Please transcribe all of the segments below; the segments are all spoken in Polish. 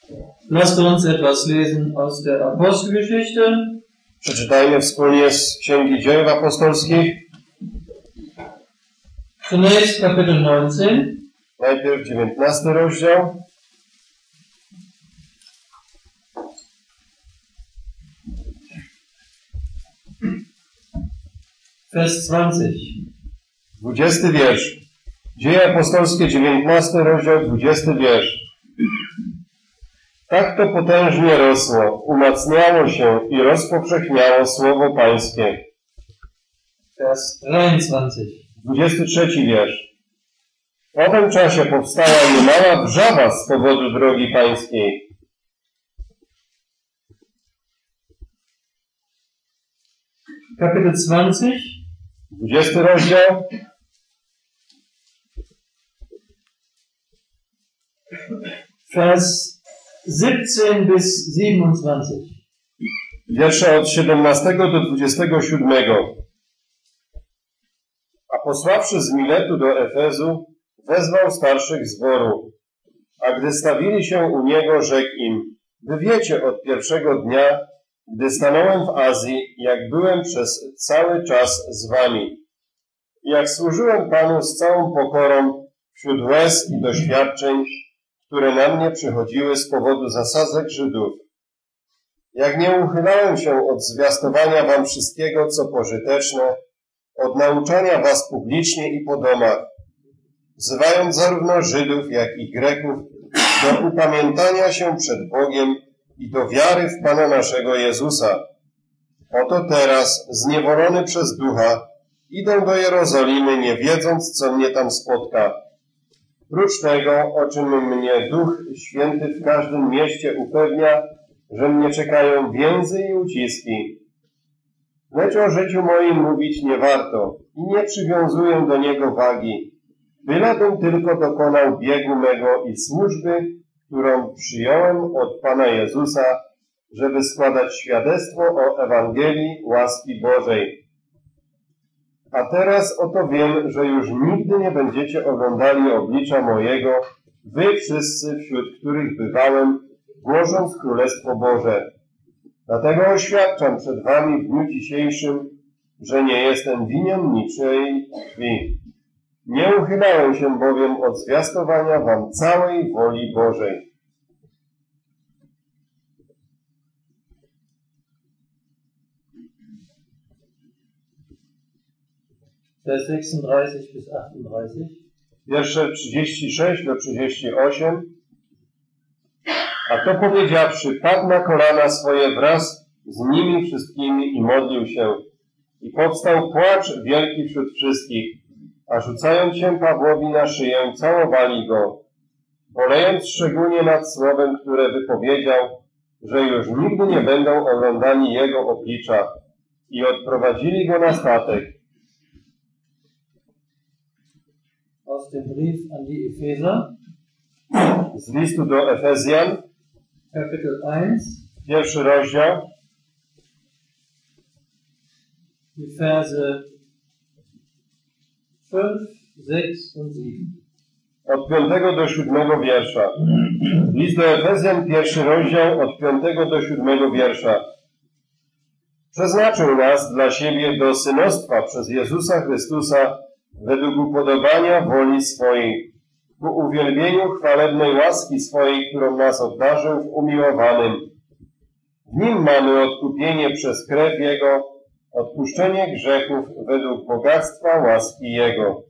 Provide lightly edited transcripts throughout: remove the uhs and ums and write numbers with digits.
Lasst uns etwas lesen aus der Apostelgeschichte. Przeczytajmy wspólnie z Księgi Dziejów Apostolskich. Zunächst Kapitel 19. Najpierw 19 rozdział. Vers 20. 20 wiersz. Dzieje apostolskie, 19 rozdział, 20 wiersz. Tak to potężnie rosło, umacniało się i rozpowszechniało słowo Pańskie. Vers 23. 23 wiersz. W owym czasie powstała niemała wrzawa z powodu drogi Pańskiej. Kapitel 20. 20 rozdział. Vers 17 bis 27. Wiersze od 17 do 27. A posławszy z Miletu do Efezu, wezwał starszych zboru. A gdy stawili się u niego, rzekł im: Wy wiecie od pierwszego dnia, gdy stanąłem w Azji, jak byłem przez cały czas z wami. Jak służyłem Panu z całą pokorą wśród łez i doświadczeń, które na mnie przychodziły z powodu zasadzek Żydów. Jak nie uchylałem się od zwiastowania wam wszystkiego, co pożyteczne, od nauczania was publicznie i po domach, wzywając zarówno Żydów, jak i Greków do upamiętania się przed Bogiem i do wiary w Pana naszego Jezusa. Oto teraz, zniewolony przez Ducha, idę do Jerozolimy, nie wiedząc, co mnie tam spotka. Prócz tego, o czym mnie Duch Święty w każdym mieście upewnia, że mnie czekają więzy i uciski. Lecz o życiu moim mówić nie warto i nie przywiązuję do niego wagi, bylebym tylko dokonał biegu mego i służby, którą przyjąłem od Pana Jezusa, żeby składać świadectwo o Ewangelii łaski Bożej. A teraz oto wiem, że już nigdy nie będziecie oglądali oblicza mojego, wy wszyscy, wśród których bywałem, głosząc Królestwo Boże. Dlatego oświadczam przed wami w dniu dzisiejszym, że nie jestem winien niczej krwi. Nie uchylałem się bowiem od zwiastowania wam całej woli Bożej. Vers 36 bis 38. Wiersze 36 do 38. A to powiedziawszy, padł na kolana swoje wraz z nimi wszystkimi i modlił się. I powstał płacz wielki wśród wszystkich, a rzucając się Pawłowi na szyję, całowali go, bolejąc szczególnie nad słowem, które wypowiedział, że już nigdy nie będą oglądali jego oblicza, i odprowadzili go na statek. Aus dem Brief an die Epheser. Z listu do Efezjan, Kapitel 1. pierwszy rozdział, Die Verse 5, 6 und 7. od 5 do 7 wiersza. List do Efezjan, pierwszy rozdział, od 5 do 7 wiersza. Przeznaczył nas dla siebie do synostwa przez Jezusa Chrystusa według upodobania woli swojej, ku uwielbieniu chwalebnej łaski swojej, którą nas obdarzył w umiłowanym. W nim mamy odkupienie przez krew Jego, odpuszczenie grzechów według bogactwa łaski Jego.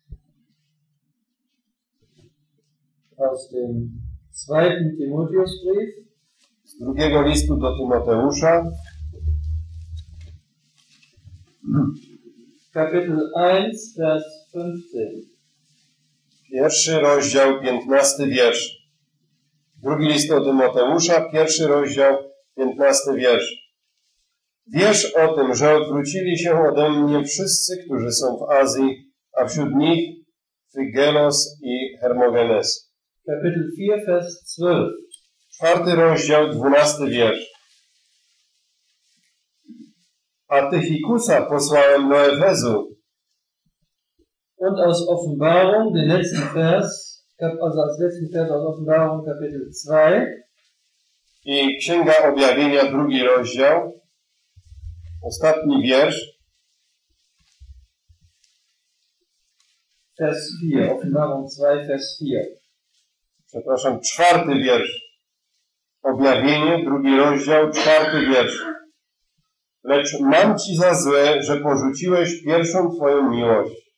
Aus dem 2. Timotheusbrief. Z drugiego listu do Tymoteusza, Kapitel 1, Vers 15. pierwszy rozdział, 15 wiersz. Drugi list do Tymoteusza, pierwszy rozdział, 15 wiersz. Wiesz o tym, że odwrócili się ode mnie wszyscy, którzy są w Azji, a wśród nich Figelos i Hermogenes. Kapitel 4, Vers 12. Czwarty rozdział, 12 wiersz. A Tychikusa posłałem do Efezu. Und aus Offenbarung, den letzten Vers, also als letzten Vers aus Offenbarung, Kapitel 2. I Księga Objawienia, 2 rozdział, ostatni wiersz. Vers 4, Offenbarung 2, Vers 4. Przepraszam, 4 wiersz. Objawienie, 2 rozdział, 4 wiersz. Lecz mam ci za złe, że porzuciłeś pierwszą twoją miłość.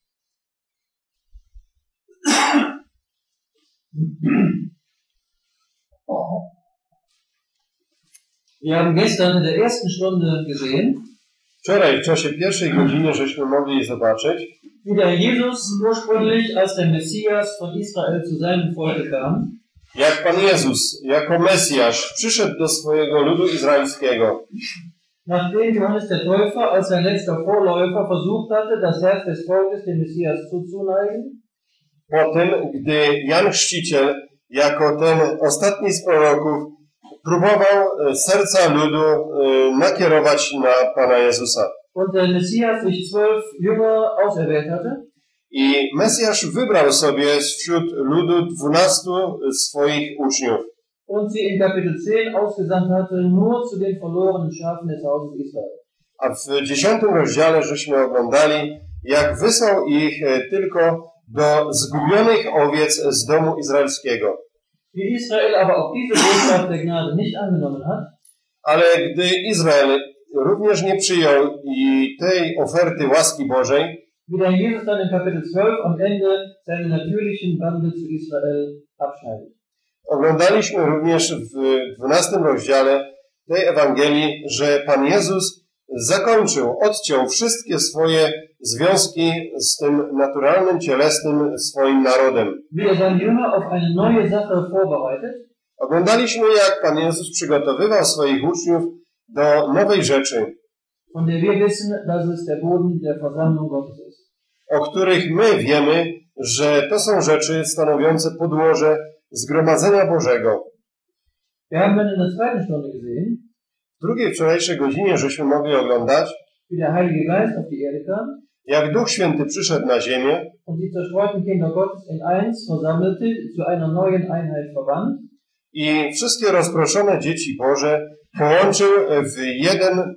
Wir haben gestern in der ersten Stunde gesehen, Wczoraj w czasie pierwszej godziny żeśmy mogli zobaczyć, wie der Jesus ursprünglich als der Messias von Israel zu seinem Volke kam. jak Pan Jezus jako Mesjasz przyszedł do swojego ludu izraelskiego. Nachdem Johannes der Täufer als sein letzter Vorläufer versucht hatte, das Herz des Volkes dem Messias zuzuneigen, Po tym, gdy Jan Chrzciciel jako ten ostatni z proroków próbował serca ludu nakierować na Pana Jezusa. und der Messias sich 12 Jünger auserwählt hatte, I Mesjasz wybrał sobie wśród ludu 12 swoich uczniów. und sie in Kapitel 10 ausgesandt hatte, nur zu den verlorenen Schafen des Hauses Israel. A w 10 rozdziale żeśmy oglądali, jak wysłał ich tylko do zgubionych owiec z domu izraelskiego. Wie Israel aber auch diese Botschaft der Gnade nicht angenommen hat, Ale gdy Izrael również nie przyjął i tej oferty łaski Bożej, wie der Jesus dann in Kapitel 12 am Ende seine natürlichen Bande zu Israel abschneidet. oglądaliśmy również w 12 rozdziale tej Ewangelii, że Pan Jezus odciął wszystkie swoje związki z tym naturalnym, cielesnym swoim narodem. Wie er seine Jünger auf eine neue Sache vorbereitet, Oglądaliśmy, jak Pan Jezus przygotowywał swoich uczniów do nowej rzeczy, von der wir wissen, dass es der Boden der Versammlung Gottes ist. o których my wiemy, że to są rzeczy stanowiące podłoże zgromadzenia Bożego. Wir haben dann in der zweiten Stunde gesehen, W drugiej wczorajszej godzinie żeśmy mogli oglądać, wie der Heilige Geist auf die Erde kam jak Duch Święty przyszedł na ziemię und die zerstreuten Kinder Gottes in eins versammelte, zu einer neuen Einheit verband, i wszystkie rozproszone dzieci Boże połączył w jeden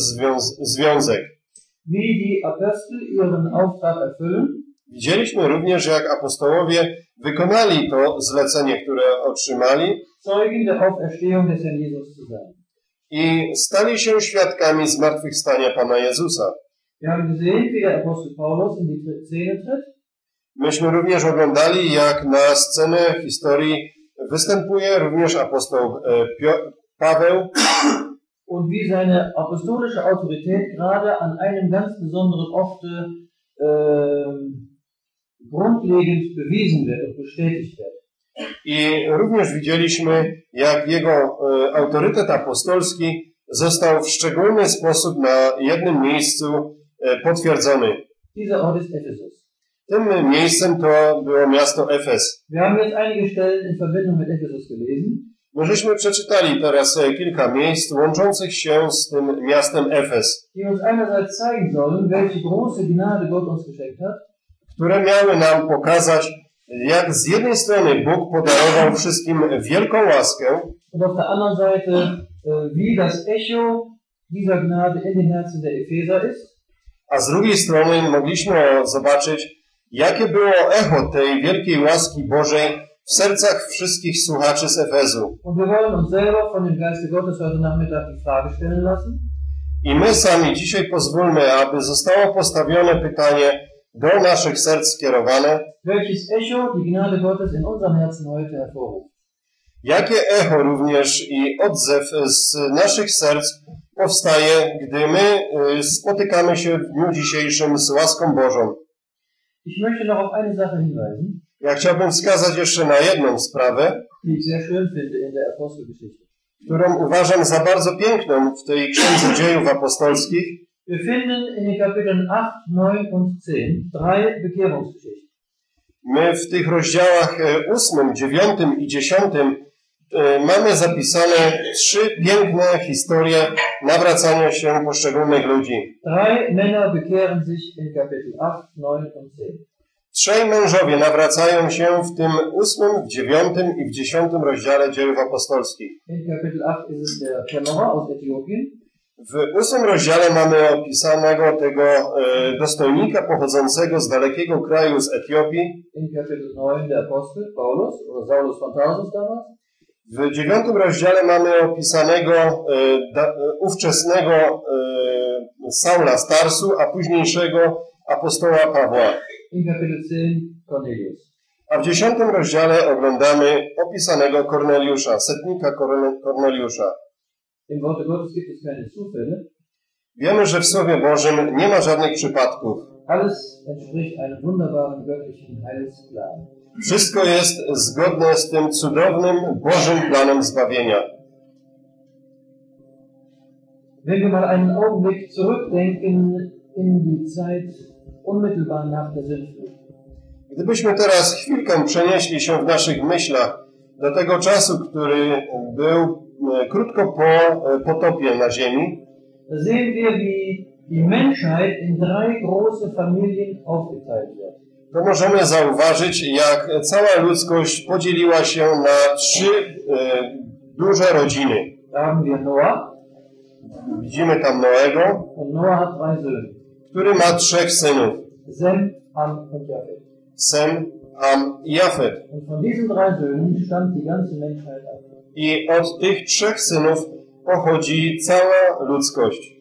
związek. wie die Apostel ihren Auftrag erfüllen, Widzieliśmy również, jak apostołowie wykonali to zlecenie, które otrzymali Zeugen der Auferstehung des Herrn Jesus zu sein. i stali się świadkami zmartwychwstania Pana Jezusa. Wir haben gesehen, wie der Apostel Paulus in die Szene tritt Myśmy również oglądali, jak na scenę historii występuje również apostoł Paweł und wie seine apostolische Autorität gerade an einem ganz besonderen Orte grundlegend bewiesen wird und bestätigt wird. i również widzieliśmy, jak jego autorytet apostolski został w szczególny sposób na jednym miejscu potwierdzony. Dieser Ort ist Ephesus. Tym miejscem to było miasto Efes. Wir haben jetzt einige Stellen in Verbindung mit Ephesus gelesen. My żeśmy przeczytali teraz kilka miejsc łączących się z tym miastem Efes, Die uns einerseits zeigen sollen, welche große Gnade Gott uns geschenkt hat, które miały nam pokazać, jak z jednej strony Bóg podarował wszystkim wielką łaskę, und auf der anderen Seite, wie das Echo dieser Gnade in den Herzen der Epheser ist. a z drugiej strony mogliśmy zobaczyć, jakie było echo tej wielkiej łaski Bożej w sercach wszystkich słuchaczy z Efezu. Und wir wollen uns selber von dem Geiste Gottes heute Nachmittag die Frage stellen lassen. I my sami dzisiaj pozwólmy, aby zostało postawione pytanie do naszych serc skierowane, Welches Echo die Gnade Gottes in unserem Herzen heute hervorruft. jakie echo również i odzew z naszych serc powstaje, gdy my spotykamy się w dniu dzisiejszym z łaską Bożą. Ich möchte noch auf eine Sache hinweisen, Ja chciałbym wskazać jeszcze na jedną sprawę, die ich sehr schön finde in der Apostelgeschichte. którą uważam za bardzo piękną w tej Księdze Dziejów Apostolskich. Wir finden in den Kapiteln 8, 9 und 10 drei Bekehrungsgeschichten. My w tych rozdziałach 8, 9 i 10 mamy zapisane 3 piękne historie nawracania się poszczególnych ludzi. Drei Männer bekehren sich in Kapitel 8, 9 und 10. Trzej mężowie nawracają się w tym 8, 9 i w 10 rozdziale Dziejów Apostolskich. In Kapitel 8 ist es der Kämmerer aus Äthiopien. W 8 rozdziale mamy opisanego tego dostojnika pochodzącego z dalekiego kraju, z Etiopii. In Kapitel 9 der Apostel Paulus oder Saulus von Tarsus damals. W 9 rozdziale mamy opisanego ówczesnego Saula z Tarsu, a późniejszego apostoła Pawła. In Kapitel 10 Cornelius. A w 10 rozdziale oglądamy opisanego Korneliusza, setnika Korneliusza. Im Worte Gottes gibt es keine Zufälle. Wiemy, że w Słowie Bożym nie ma żadnych przypadków. Alles entspricht einem wunderbaren göttlichen Heilsplan. Wszystko jest zgodne z tym cudownym Bożym planem zbawienia. Wenn wir mal einen Augenblick zurückdenken in die Zeit unmittelbar nach der Sintflut. Gdybyśmy teraz chwilkę przenieśli się w naszych myślach do tego czasu, który był krótko po potopie na ziemi, sehen wir, wie die Menschheit in drei große Familien aufgeteilt wird. to możemy zauważyć, jak cała ludzkość podzieliła się na 3 duże rodziny. Da haben wir Noah. Widzimy tam Noego, Und Noah hat 3 Söhne. który ma 3 synów. Sem, Ham und Japheth. Sem, Ham i Jafet. Und von diesen 3 Söhnen stammt die ganze Menschheit ab. I od tych 3 synów pochodzi cała ludzkość.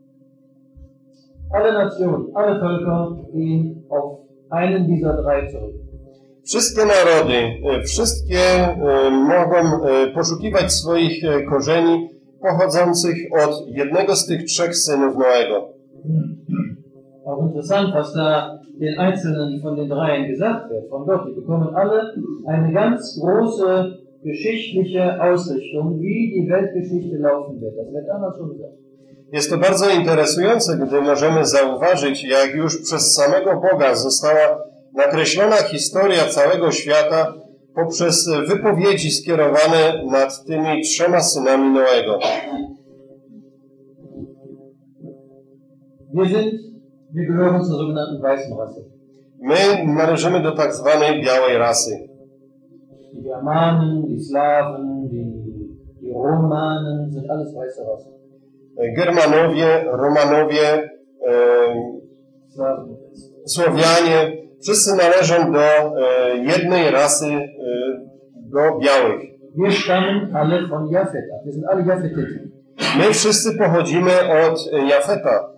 Alle Nationen, alle Völker gehen auf einen dieser 3 zurück. Wszystkie narody, wszystkie mogą poszukiwać swoich korzeni pochodzących od jednego z tych 3 synów Noego. Auch interessant, was da den Einzelnen von den 3 gesagt wird. Von Gott, die bekommen alle eine ganz große geschichtliche Ausrichtung, wie die Weltgeschichte laufen wird. Das wird damals schon gesagt. Jest to bardzo interesujące, gdy możemy zauważyć, jak już przez samego Boga została nakreślona historia całego świata poprzez wypowiedzi skierowane nad tymi 3 synami Noego. Wir gehören zur sogenannten weißen Rasse. My należymy do tak zwanej białej rasy. Die Germanen, die Slawen, die Romanen sind alles weiße Rassen. Germanowie, Romanowie, Słowianie, wszyscy należą do jednej rasy, do białych. Wir stammen alle von Japhet ab. Wir sind alle Japhetiten. My wszyscy pochodzimy od Jafeta.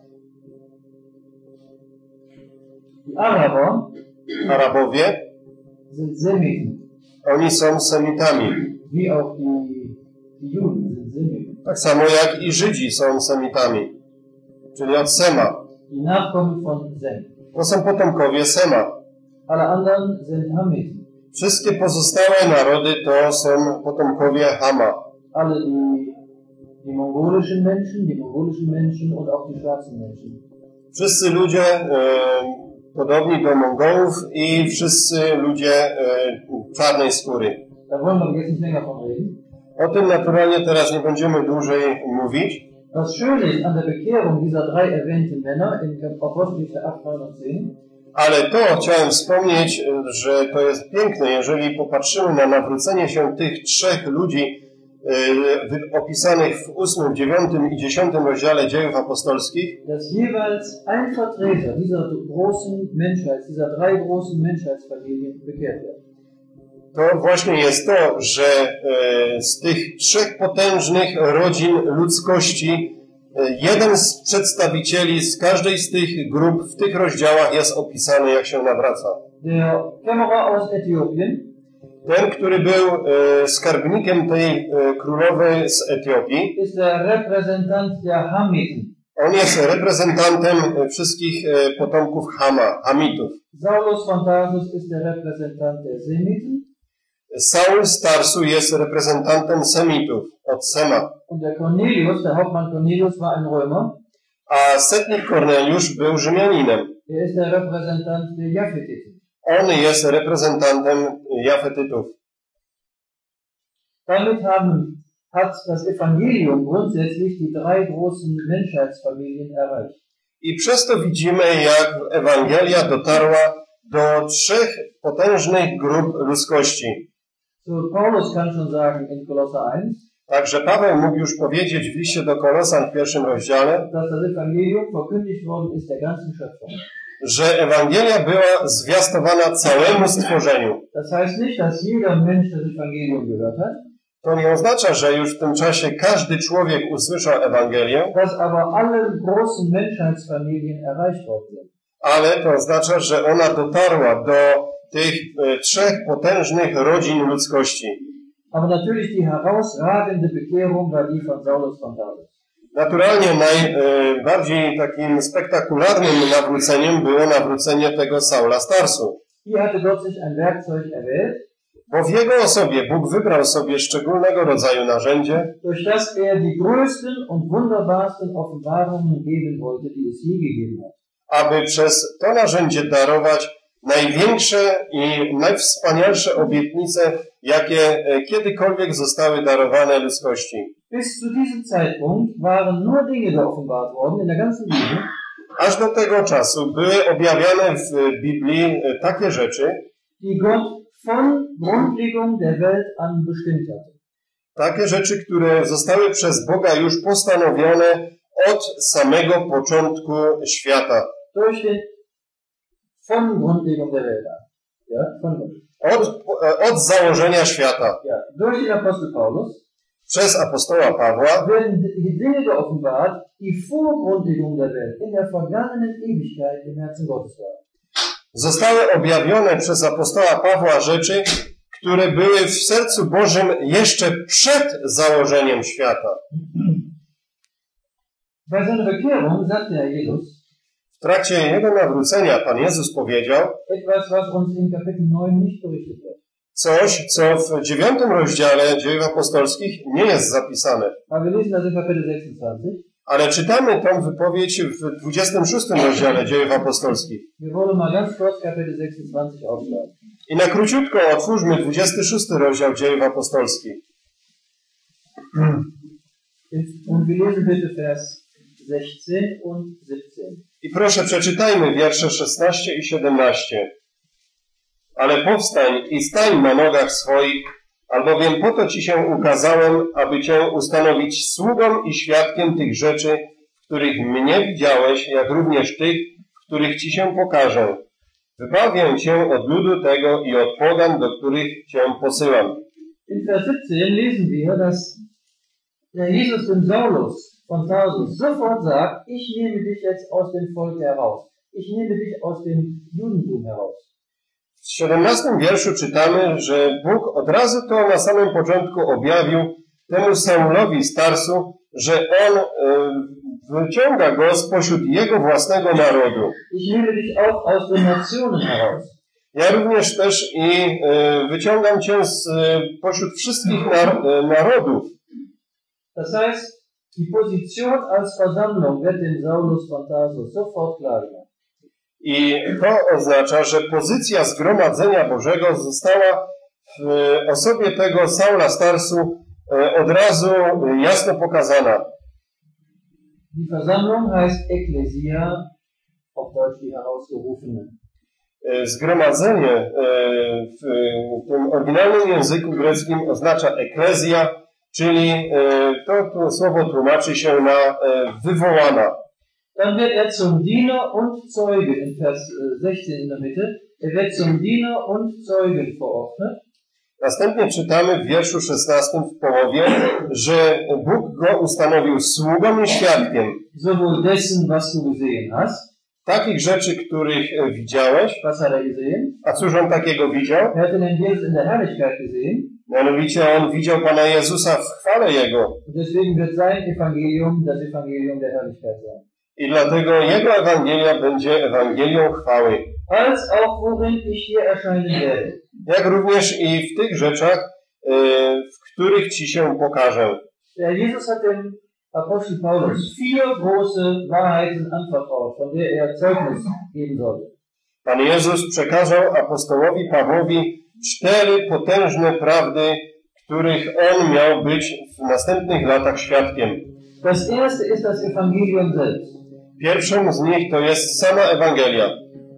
Die Araber Arabowie, sind Semiten, oni są Semitami. wie auch die Juden sind Semiten. Tak samo jak i Żydzi są Semitami, czyli od Sema. Die Nachkommen von Sem. To są potomkowie Sema. Alle anderen sind Hamiten. Wszystkie pozostałe narody to są potomkowie Hama. Alle die mongolischen Menschen und auch die schwarzen Menschen. Wszyscy ludzie podobni do Mongołów i wszyscy ludzie czarnej skóry. Da wollen wir jetzt nicht länger von reden. O tym naturalnie teraz nie będziemy dłużej mówić. Das Schöne ist an der Bekehrung dieser 3 erwähnten Männer in Apostelgeschichte 8, 9 und 10, Ale to chciałem wspomnieć, że to jest piękne, jeżeli popatrzymy na nawrócenie się tych 3 ludzi opisanych w 8, 9 i 10 rozdziale Dziejów Apostolskich, dass jeweils ein Vertreter dieser großen Menschheit, dieser 3 großen Menschheitsfamilien bekehrt wird. to właśnie jest to, że z tych 3 potężnych rodzin ludzkości jeden z przedstawicieli z każdej z tych grup w tych rozdziałach jest opisany, jak się nawraca. Der Kämmerer aus Äthiopien Ten, który był skarbnikiem tej królowej z Etiopii, ist der Repräsentant der Hamiten. on jest reprezentantem wszystkich potomków Hamitów. Saulus von Tarsus ist der Repräsentant der Semiten. Saul z Tarsu jest reprezentantem Semitów, od Sema. Und der Cornelius, der Hauptmann Cornelius, war ein Römer. A setnik Korneliusz był Rzymianinem. Er ist der Repräsentant der Japhetiten. On jest reprezentantem Jafetytów. Damit hat das Evangelium grundsätzlich die 3 großen Menschheitsfamilien erreicht. I przez to widzimy, jak Ewangelia dotarła do trzech potężnych grup ludzkości. So, Paulus kann schon sagen in Kolosser 1, Także Paweł mógł już powiedzieć w liście do Kolosan w 1 rozdziale, dass das Evangelium verkündigt worden ist der ganzen Schöpfung. że Ewangelia była zwiastowana całemu stworzeniu. Das heißt nicht, dass jeder Mensch das Evangelium gehört hat, To nie oznacza, że już w tym czasie każdy człowiek usłyszał Ewangelię, dass aber alle großen Menschheitsfamilien erreicht worden sind. ale to oznacza, że ona dotarła do tych trzech potężnych rodzin ludzkości. Aber natürlich die herausragende Bekehrung war die von Saulus von Tarsus. Naturalnie najbardziej takim spektakularnym nawróceniem było nawrócenie tego Saula z Tarsu. Hier hatte Gott sich ein Werkzeug erwählt, Bo w jego osobie Bóg wybrał sobie szczególnego rodzaju narzędzie, durch das er die größten und wunderbarsten Offenbarungen geben wollte, die es je gegeben hat. aby przez to narzędzie darować największe i najwspanialsze obietnice, jakie kiedykolwiek zostały darowane ludzkości. Bis zu diesem Zeitpunkt waren nur Dinge geoffenbart worden in der ganzen Bibel, Aż do tego czasu były objawiane w Biblii takie rzeczy, die Gott von Grundlegung der Welt an bestimmt hatte. takie rzeczy, które zostały przez Boga już postanowione od samego początku świata. Durch den von Grundlegung der Welt an. Ja, von Gott. Od założenia świata. Ja, durch den Apostel Paulus Przez apostoła Pawła werden die Dinge geoffenbart, die vor Grundlegung der Welt in der vergangenen Ewigkeit im Herzen Gottes waren. zostały objawione przez apostoła Pawła rzeczy, które były w sercu Bożym jeszcze przed założeniem świata. Bei seiner Bekehrung sagte Herr Jesus W trakcie jego nawrócenia Pan Jezus powiedział etwas, was uns in Kapitel 9 nicht berichtet wird. coś, co w 9 rozdziale Dziejów Apostolskich nie jest zapisane. Aber wir lesen das in Kapitel 26. Ale czytamy tą wypowiedź w 26 rozdziale Dziejów Apostolskich. Wir wollen mal ganz kurz Kapitel 26 aufschlagen. I na króciutko otwórzmy 26 rozdział Dziejów Apostolskich. Und wir lesen bitte Vers 16 und 17. I proszę, przeczytajmy wiersze 16 i 17. Ale powstań i stań na nogach swoich, albowiem po to Ci się ukazałem, aby Cię ustanowić sługą i świadkiem tych rzeczy, w których mnie widziałeś, jak również tych, w których Ci się pokażę. Wybawię Cię od ludu tego i od pogan, do których Cię posyłam. In Vers 17 lesen wir, dass der Jesus dem Saulus von Tarsus sofort sagt, ich nehme dich jetzt aus dem Volk heraus. Ich nehme dich aus dem Judentum heraus. W 17 wierszu czytamy, że Bóg od razu to na samym początku objawił temu Saulowi z Tarsu, że on wyciąga go spośród jego własnego narodu. Ich nehme dich auch aus den Nationen heraus. Ja również też i wyciągam cię pośród wszystkich narodów. Das heißt, die Position als Versammlung wird dem Saulus von Tarsus sofort klar gemacht. I to oznacza, że pozycja zgromadzenia Bożego została w osobie tego Saula z Tarsu od razu jasno pokazana. Die Versammlung heißt Ekklesia, auf Deutsch die Herausgerufenen. Zgromadzenie w tym oryginalnym języku greckim oznacza eklezja, czyli to słowo tłumaczy się na wywołana. Dann wird er zum Diener und Zeugen, in Vers 16 in der Mitte, er wird zum Diener und Zeugen verordnet. Następnie czytamy w wierszu 16 w połowie, że Bóg go ustanowił sługą i świadkiem. Sowohl dessen, was du gesehen hast. Takich rzeczy, których widziałeś. Was hat er gesehen? A cóż on takiego widział? Er hat den Jesus in der Herrlichkeit gesehen. Mianowicie on widział Pana Jezusa w chwale Jego. Und deswegen wird sein Evangelium das Evangelium der Herrlichkeit sein. I dlatego Jego Ewangelia będzie Ewangelią chwały. Als auch worin ich hier erscheinen werde. Jak również i w tych rzeczach, w których Ci się pokażę. Der Jesus hat dem Apostel Paulus 4 große Wahrheiten anvertraut, von der er Zeugnis geben sollte. Pan Jezus przekazał apostołowi Pawłowi 4 potężne prawdy, których on miał być w następnych latach świadkiem. Das erste ist das Evangelium selbst. Pierwszą z nich to jest sama Ewangelia.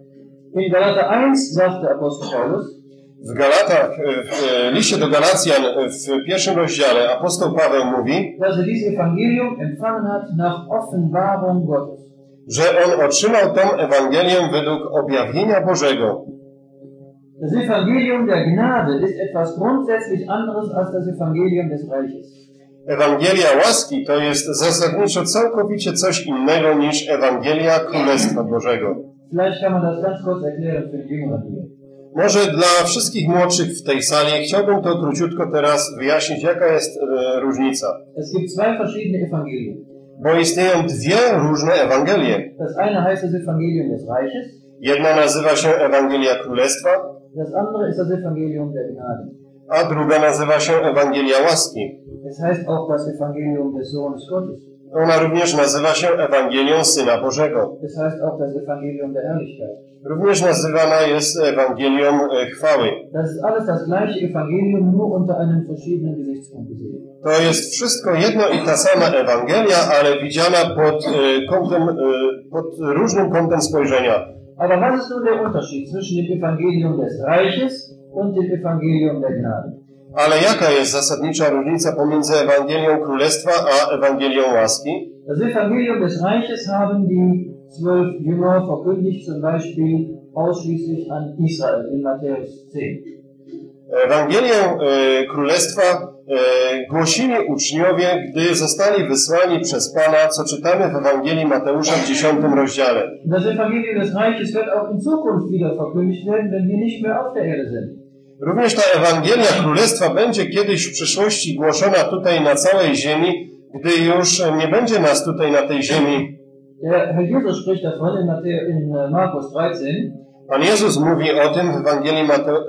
In Galater 1 sagt der Apostel Paulus, W Galatach, w liście do Galacjan w 1 rozdziale apostoł Paweł mówi, dass dieses Evangelium empfangen hat nach Offenbarung Gottes. że on otrzymał tą Ewangelię według objawienia Bożego. Das Evangelium der Gnade ist etwas grundsätzlich anderes als das Evangelium des Reiches. Ewangelia łaski to jest zasadniczo całkowicie coś innego niż Ewangelia Królestwa Bożego. Vielleicht kann man das ganz kurz erklären für die Jüngeren hier. Może dla wszystkich młodszych w tej sali chciałbym to króciutko teraz wyjaśnić, jaka jest różnica. Es gibt zwei verschiedene Evangelien. Bo istnieją dwie różne Ewangelie. Das eine heißt das Evangelium des Reiches, Jedna nazywa się Ewangelia Królestwa, das andere ist das Evangelium der Gnade. a druga nazywa się Ewangelia łaski. Es heißt auch das Evangelium des Sohnes Gottes. Ona również nazywa się Ewangelią Syna Bożego. Es heißt auch das Evangelium der Herrlichkeit. Również nazywana jest Ewangelią chwały. Das ist alles das gleiche Evangelium, nur unter einem verschiedenen Gesichtspunkt gesehen. To jest wszystko jedno i ta sama Ewangelia, ale widziana pod różnym kątem spojrzenia. Aber was ist nun der Unterschied zwischen dem Evangelium des Reiches und dem Evangelium der Gnade? Ale jaka jest zasadnicza różnica pomiędzy Ewangelią Królestwa a Ewangelią łaski? Das Evangelium des Reiches haben die 12 Jünger verkündigt, zum Beispiel ausschließlich an Israel in Matthäus 10. Ewangelię Królestwa głosili uczniowie, gdy zostali wysłani przez Pana, co czytamy w Ewangelii Mateusza w 10 rozdziale. Das Evangelium des Reiches wird auch in Zukunft wieder verkündigt werden, wenn wir nicht mehr auf der Erde sind. Również ta Ewangelia Królestwa będzie kiedyś w przyszłości głoszona tutaj na całej ziemi, gdy już nie będzie nas tutaj na tej ziemi. Der Herr Jesus spricht davon in Markus 13. Pan Jezus mówi o tym w Ewangelii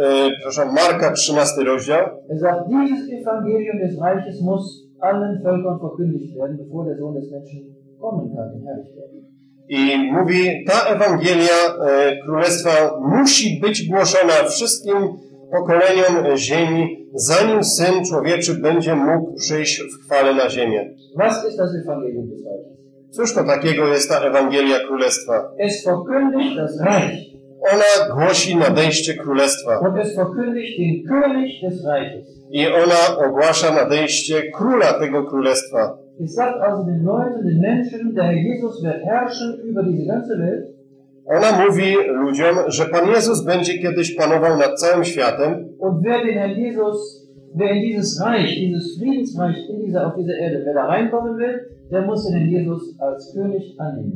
Marka 13 rozdział. Er sagt, dieses Evangelium des Reiches muss allen Völkern verkündigt werden, bevor der Sohn des Menschen kommen kann in Herrlichkeit. I mówi, ta Ewangelia Królestwa musi być głoszona wszystkim pokoleniom ziemi, zanim Syn Człowieczy będzie mógł przyjść w chwale na ziemię. Was ist das Evangelium des Reiches? Cóż to takiego jest ta Ewangelia Królestwa? Es verkündigt das Reich. Ona głosi nadejście Królestwa. Und es verkündigt den König des Reiches. I ona ogłasza nadejście Króla tego Królestwa. Es sagt also den Leuten, den Menschen, der Herr Jesus wird herrschen über diese ganze Welt. Ona mówi ludziom, że Pan Jezus będzie kiedyś panował nad całym światem. Und wer den Herrn Jesus, wer in dieses Reich, dieses Friedensreich auf dieser Erde, wer da reinkommen will, der muss den Herrn Jesus als König annehmen.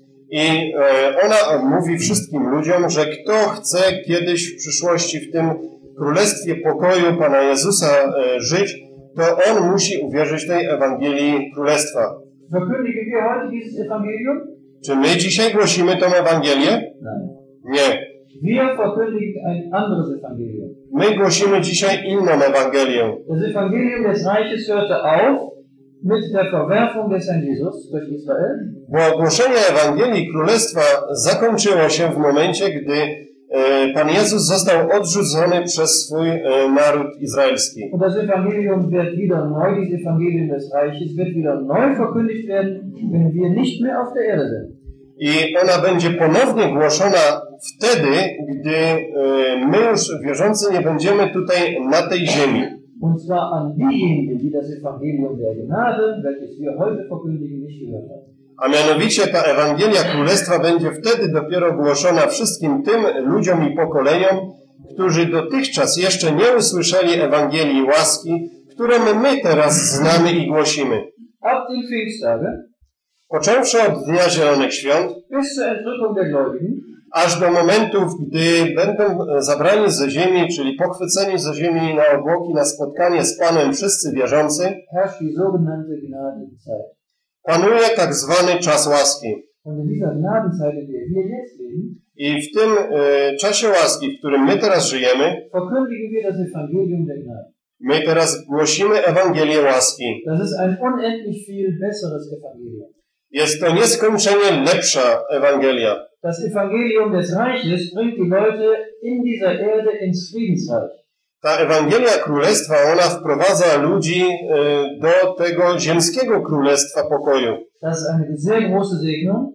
I ona mówi wszystkim ludziom, że kto chce kiedyś w przyszłości w tym Królestwie Pokoju Pana Jezusa żyć, to on musi uwierzyć tej Ewangelii Królestwa. Verkündigen wir heute dieses Evangelium? Czy my dzisiaj głosimy tą Ewangelię? Nein. Nie. Wir verkündigen ein anderes Evangelium. My głosimy dzisiaj inną Ewangelię. Das Evangelium des Reiches hörte auf mit der Verwerfung des Herrn Jesus durch Israel. Bo głoszenie Ewangelii Królestwa zakończyło się w momencie, gdy Pan Jezus został odrzucony przez swój naród izraelski. Und das Evangelium wird wieder neu, dieses Evangelium des Reiches wird wieder neu verkündigt werden, wenn wir nicht mehr auf der Erde sind. I ona będzie ponownie głoszona wtedy, gdy my już wierzący nie będziemy tutaj na tej ziemi. Und zwar an diejenigen, die das Evangelium der Gnade, welches wir heute verkündigen, nicht gehört haben. A mianowicie ta Ewangelia Królestwa będzie wtedy dopiero głoszona wszystkim tym ludziom i pokoleniom, którzy dotychczas jeszcze nie usłyszeli Ewangelii łaski, którą my teraz znamy i głosimy. Ab den Pfingsttage, Począwszy od Dnia Zielonych Świąt, bis zur Entrückung der Gläubigen, aż do momentów, gdy będą zabrani ze ziemi, czyli pochwyceni ze ziemi na obłoki na spotkanie z Panem wszyscy wierzący, herrscht die sogenannte Gnadenzeit. panuje tak zwany czas łaski. Und in dieser Gnadenzeit, in der wir jetzt leben, I w tym czasie łaski, w którym my teraz żyjemy, verkündigen wir das Evangelium der Gnade. my teraz głosimy Ewangelię łaski. Das ist ein unendlich viel besseres Evangelium. Jest to nieskończenie lepsza Ewangelia. Das Evangelium des Reiches bringt die Leute in dieser Erde ins Friedensreich. Ta Ewangelia Królestwa, ona wprowadza ludzi do tego ziemskiego Królestwa Pokoju. Das ist eine sehr große Segnung.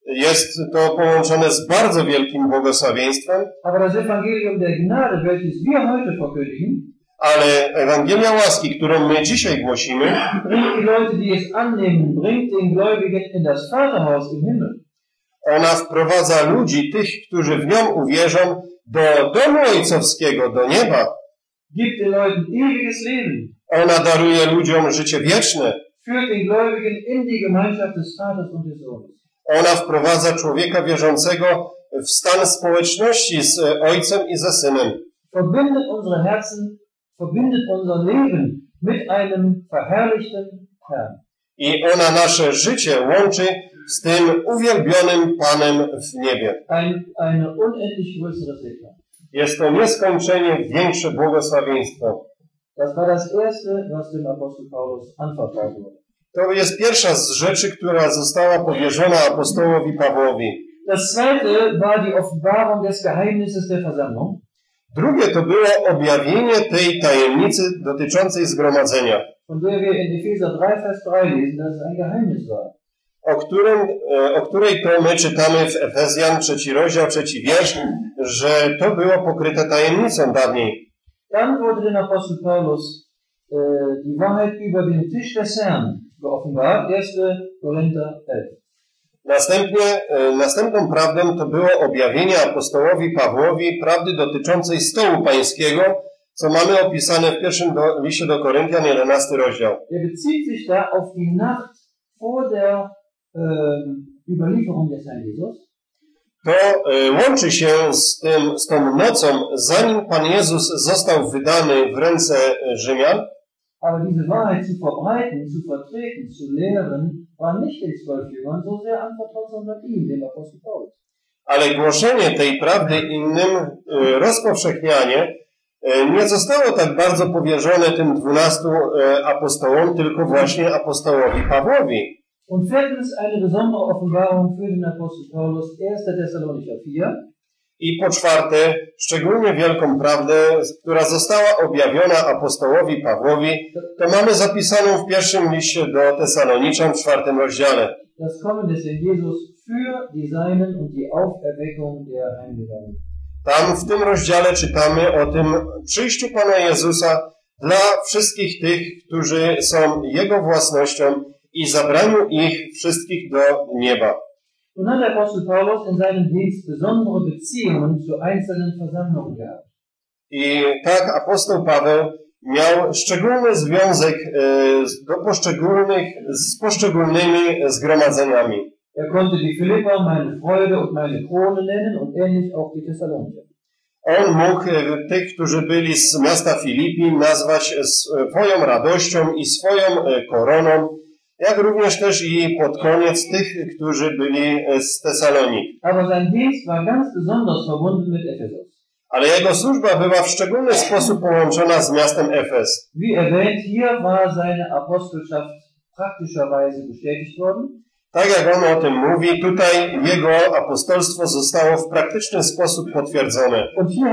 Jest to połączone z bardzo wielkim błogosławieństwem, Aber das Evangelium der Gnade, welches wir heute verkündigen, ale Ewangelia łaski, którą my dzisiaj głosimy, bringt die Leute, die es annehmen, bringt den Gläubigen in das Vaterhaus im Himmel. ona wprowadza ludzi, tych, którzy w nią uwierzą, do domu ojcowskiego, do nieba. Gibt den Leuten ewiges Leben. Ona daruje ludziom życie wieczne. Führt den Gläubigen in die Gemeinschaft des Vaters und des Sohnes. Ona wprowadza człowieka wierzącego w stan społeczności z Ojcem i ze Synem. Verbindet unsere Herzen, verbindet unser Leben mit einem verherrlichten Herrn. I ona nasze życie łączy z tym uwielbionym Panem w niebie. Eine unendlich größere Segnung. Jest to nieskończenie większe błogosławieństwo. Das war das Erste, was dem Apostel Paulus anvertraut wurde. To jest pierwsza z rzeczy, która została powierzona apostołowi Pawłowi. Das Zweite war die Offenbarung des Geheimnisses der Versammlung. Drugie to było objawienie tej tajemnicy dotyczącej zgromadzenia, Von der wir in Epheser 3, Vers 3 lesen, dass es ein Geheimnis war. o której to my czytamy w Efezjan 3 rozdział, 3 wiersz, że to było pokryte tajemnicą dawniej. Dann wurde dem Apostel Paulus die Wahrheit über den Tisch des Herrn geoffenbart. 1. Korinther 11. Następną prawdą to było objawienie apostołowi Pawłowi prawdy dotyczącej stołu pańskiego, co mamy opisane w pierwszym liście do Koryntian, 11 rozdział. Bezieht sich da auf die Nacht vor der Überlieferung des Herrn Jesus. To łączy się z tą nocą, zanim Pan Jezus został wydany w ręce Rzymian. Aber diese Wahrheit zu verbreiten, zu vertreten, zu lehren, war nicht den 12 Jüngern so sehr anvertraut, sondern ihm, dem Apostel Paulus. Ale głoszenie tej prawdy innym, rozpowszechnianie, nie zostało tak bardzo powierzone tym 12 apostołom, tylko właśnie apostołowi Pawłowi. Und viertens eine besondere Offenbarung für den Apostel Paulus, 1. Thessalonicher 4. I po czwarte, szczególnie wielką prawdę, która została objawiona apostołowi Pawłowi, to mamy zapisaną w pierwszym liście do Tesaloniczan, w 4 rozdziale. Das Kommen des Herrn Jesus für die Seinen und die Auferweckung der Heimgegangen. Tam w tym rozdziale czytamy o tym przyjściu Pana Jezusa dla wszystkich tych, którzy są Jego własnością i zabraniu ich wszystkich do nieba. Und hat der Apostel Paulus in seinem Dienst besondere Beziehungen zu einzelnen Versammlungen gehabt. I tak apostoł Paweł miał szczególny związek z poszczególnymi zgromadzeniami. Konnte die Philipper meine Freude und meine Krone nennen und ähnlich auch die Thessalonicher. On mógł tych, którzy byli z miasta Filipi, nazwać swoją radością i swoją koroną, jak również też i pod koniec tych, którzy byli z Tesalonik. Aber sein Dienst war ganz besonders verbunden mit Ephesus. Ale jego służba była w szczególny sposób połączona z miastem Efes. Wie erwähnt, hier war seine Apostelschaft praktischerweise bestätigt worden. Tak jak on o tym mówi, tutaj jego apostolstwo zostało w praktyczny sposób potwierdzone. Und hier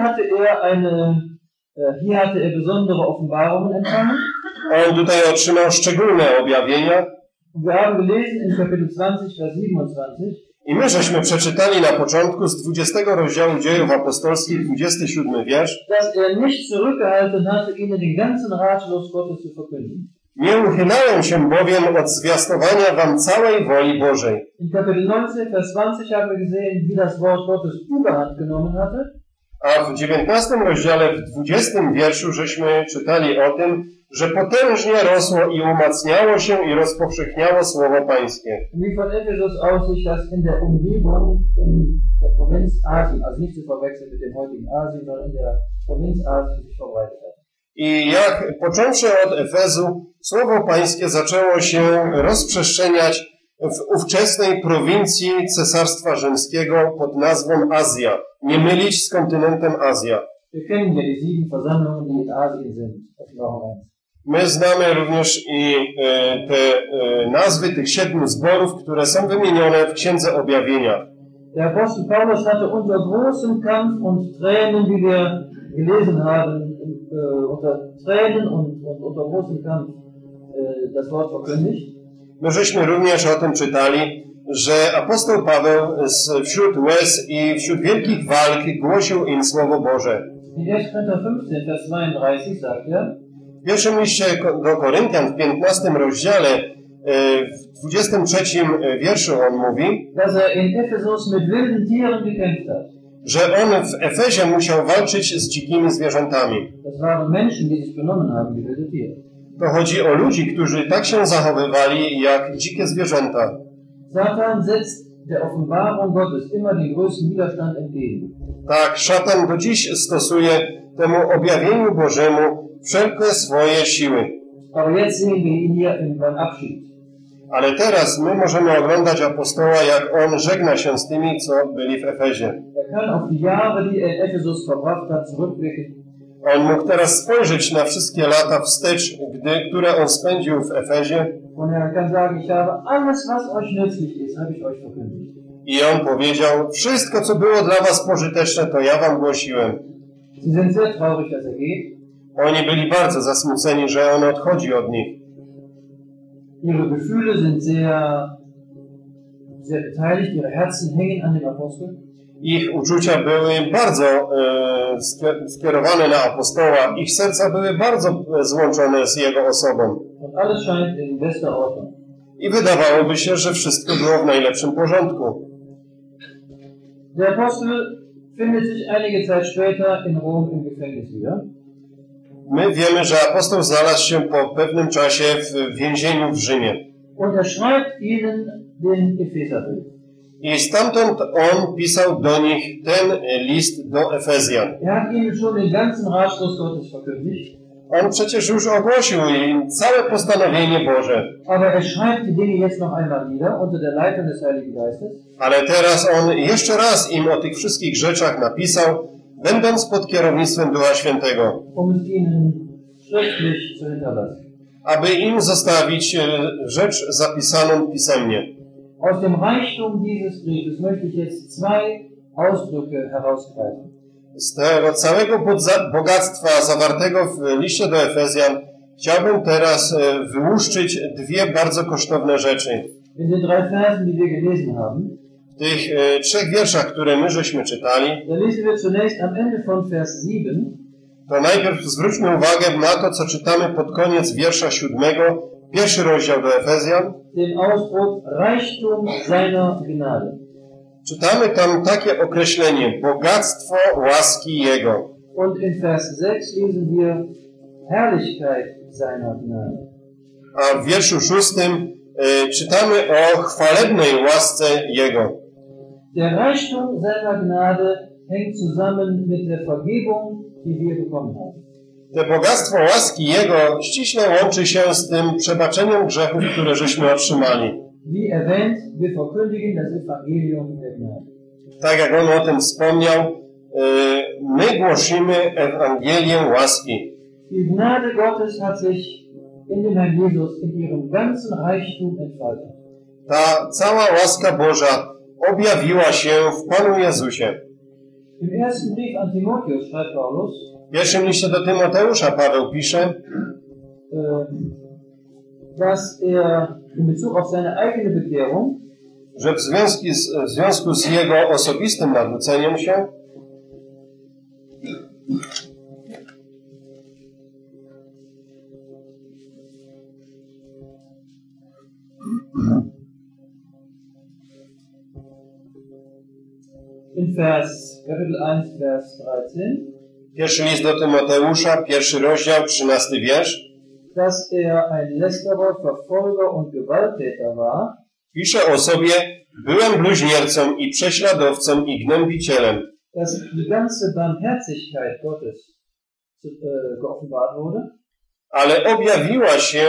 hatte er besondere Offenbarungen empfangen. On tutaj otrzymał szczególne objawienia. Wir haben gelesen in Kapitel 20, Vers 27. I my żeśmy przeczytali na początku z 20 rozdziału Dziejów Apostolskich, 27 wiersz, dass er nicht zurückgehalten hatte, ihnen den ganzen Ratschluss Gottes zu verkünden. nie uchylałem się bowiem od zwiastowania wam całej woli Bożej. In Kapitel 19, Vers 20 haben wir gesehen, wie das Wort Gottes Überhand genommen hatte. A w 19 rozdziale, w 20 wierszu żeśmy czytali o tym, że potężnie rosło i umacniało się i rozpowszechniało Słowo Pańskie. Wie von Ephesus aus sich das in der Umgebung in der Provinz Asien, also nicht zu verwechseln mit dem heutigen Asien, sondern in der Provinz Asien sich verbreitet hat. I jak począwszy od Efezu, Słowo Pańskie zaczęło się rozprzestrzeniać w ówczesnej prowincji Cesarstwa Rzymskiego pod nazwą Azja. Nie mylić z kontynentem Azja. Wir kennen ja die 7 Versammlungen, die in Asien sind. Offenbarung 1. My znamy również i te nazwy tych 7 zborów, które są wymienione w Księdze Objawienia. Der Apostel Paulus hatte unter großem Kampf und Tränen, wie wir gelesen haben, unter Tränen und unter großem Kampf das Wort verkündigt. My żeśmy również o tym czytali, że apostoł Paweł wśród łez i wśród wielkich walk głosił im Słowo Boże. In 1. Korinther 15, Vers 32 sagt er, W pierwszym liście do Koryntian w 15 rozdziale, w 23 wierszu on mówi, dass er in Ephesus mit wilden Tieren gekämpft hat. że on w Efezie musiał walczyć z dzikimi zwierzętami. Das waren Menschen, die sich benommen haben wie wilde Tiere. To chodzi o ludzi, którzy tak się zachowywali jak dzikie zwierzęta. Satan setzt der Offenbarung Gottes immer den größten Widerstand entgegen. Tak, szatan do dziś stosuje temu objawieniu Bożemu wszelkie swoje siły. Aber jetzt sehen wir ihn hier beim Abschied. Ale teraz my możemy oglądać apostoła, jak on żegna się z tymi, co byli w Efezie. Er kann auf die Jahre, die er in Ephesus verbracht hat, zurückblicken. On mógł teraz spojrzeć na wszystkie lata wstecz, które on spędził w Efezie. Und er kann sagen, ich habe alles, was euch nützlich ist, habe ich euch verkündigt. I on powiedział, wszystko, co było dla was pożyteczne, to ja wam głosiłem. Sie sind sehr traurig, dass er geht. Oni byli bardzo zasmuceni, że on odchodzi od nich. Ihre Gefühle sind sehr beteiligt, ihre Herzen hängen an dem Apostel. Ich uczucia były bardzo skierowane na apostoła. Ich serca były bardzo złączone z jego osobą. Und alles scheint in bester Ordnung. I wydawałoby się, że wszystko było w najlepszym porządku. Der Apostel findet sich einige Zeit später in Rom im Gefängnis wieder. My wiemy, że apostoł znalazł się po pewnym czasie w więzieniu w Rzymie. Und er schreibt ihnen den Epheserbrief. I stamtąd on pisał do nich ten list do Efezjan. Er hat ihnen schon den ganzen Ratschluss Gottes verkündigt. On przecież już ogłosił im całe postanowienie Boże. Aber er schreibt die Dinge jetzt noch einmal nieder unter der Leitung des Heiligen Geistes. Ale teraz on jeszcze raz im o tych wszystkich rzeczach napisał, będąc pod kierownictwem Ducha Świętego, Um es ihnen schriftlich zu hinterlassen. aby im zostawić rzecz zapisaną pisemnie. Aus dem Reichtum dieses Briefes möchte ich jetzt zwei Ausdrücke herausgreifen. Z tego całego bogactwa zawartego w liście do Efezjan chciałbym teraz wyłuszczyć dwie bardzo kosztowne rzeczy. In den 3 Versen, die wir gelesen haben, W tych 3 wierszach, które my żeśmy czytali, da lesen wir zunächst am Ende von Vers 7, to najpierw zwróćmy uwagę na to, co czytamy pod koniec wiersza 7, pierwszy rozdział do Efezjan. den Ausdruck Reichtum seiner Gnade. Czytamy tam takie określenie, bogactwo łaski Jego. Und in Vers 6 lesen wir Herrlichkeit seiner Gnade. A w wierszu 6 czytamy o chwalebnej łasce Jego. Der Reichtum seiner Gnade hängt zusammen mit der Vergebung, die wir bekommen haben. Te bogactwo łaski Jego ściśle łączy się z tym przebaczeniem grzechów, które żeśmy otrzymali. Wie erwähnt, wir verkündigen das Evangelium der Gnade. Tak jak on o tym wspomniał, my głosimy Ewangelię łaski. Die Gnade Gottes hat sich in dem Herrn Jesus in ihrem ganzen Reichtum entfaltet. Ta cała łaska Boża objawiła się w Panu Jezusie. Im ersten Brief an Timotheus schreibt Paulus, W pierwszym liście do Tymoteusza Paweł pisze, dass er in Bezug auf seine eigene Bekehrung że w związku z jego osobistym nawróceniem się in Kapitel 1, Vers 13, pierwszy list do Tymoteusza, pierwszy rozdział, 13 wiersz, dass er ein Lästerer, Verfolger und Gewalttäter war, pisze o sobie, byłem bluźniercą i prześladowcą i gnębicielem. dass die ganze Barmherzigkeit Gottes geoffenbart wurde, Ale objawiło się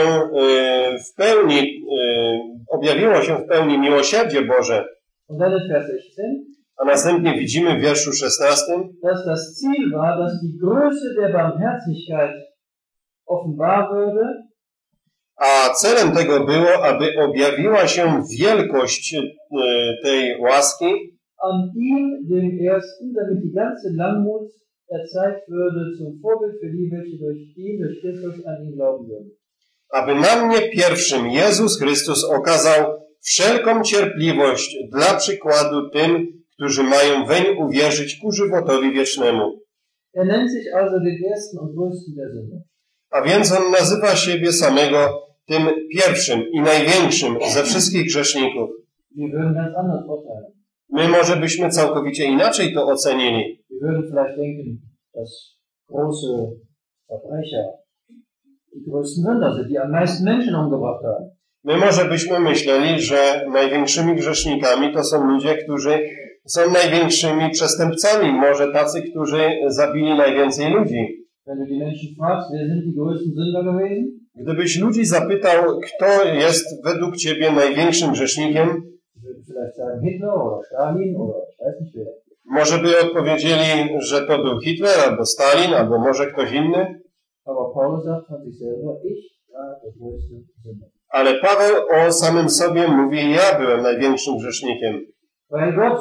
w pełni miłosierdzie Boże. und dann in Vers 16, A następnie widzimy w wierszu 16, dass das Ziel war, dass die Größe der Barmherzigkeit offenbar würde, a celem tego było, aby objawiła się wielkość tej łaski an ihm, dem Ersten, damit die ganze Langmut erzeigt würde zum Vorbild für die, welche durch ihn, durch Christus an ihn glauben würden. aby na mnie pierwszym Jezus Chrystus okazał wszelką cierpliwość dla przykładu tym, którzy mają weń uwierzyć ku żywotowi wiecznemu. Er nennt sich also den ersten und größten der Sünde. A więc on nazywa siebie samego tym pierwszym i największym ze wszystkich grzeszników. Wir würden ganz anders urteilen. My może byśmy całkowicie inaczej to ocenili. Wir würden vielleicht denken, dass große Verbrecher die größten Sünder sind, die am meisten Menschen umgebracht haben. My może byśmy myśleli, że największymi grzesznikami to są ludzie, którzy są największymi przestępcami, może tacy, którzy zabili najwięcej ludzi. Wenn du die Menschen fragst, wer sind die größten Sünder gewesen? Gdybyś ludzi zapytał, kto jest według ciebie największym grzesznikiem, Vielleicht sagen Hitler oder Stalin oder ich weiß nicht wer. może by odpowiedzieli, że to był Hitler, albo Stalin, albo może ktoś inny. Aber Paulus sagt von sich selber, ich war der größte Sünder. Ale Paweł o samym sobie mówi, ja byłem największym grzesznikiem. Weil Gott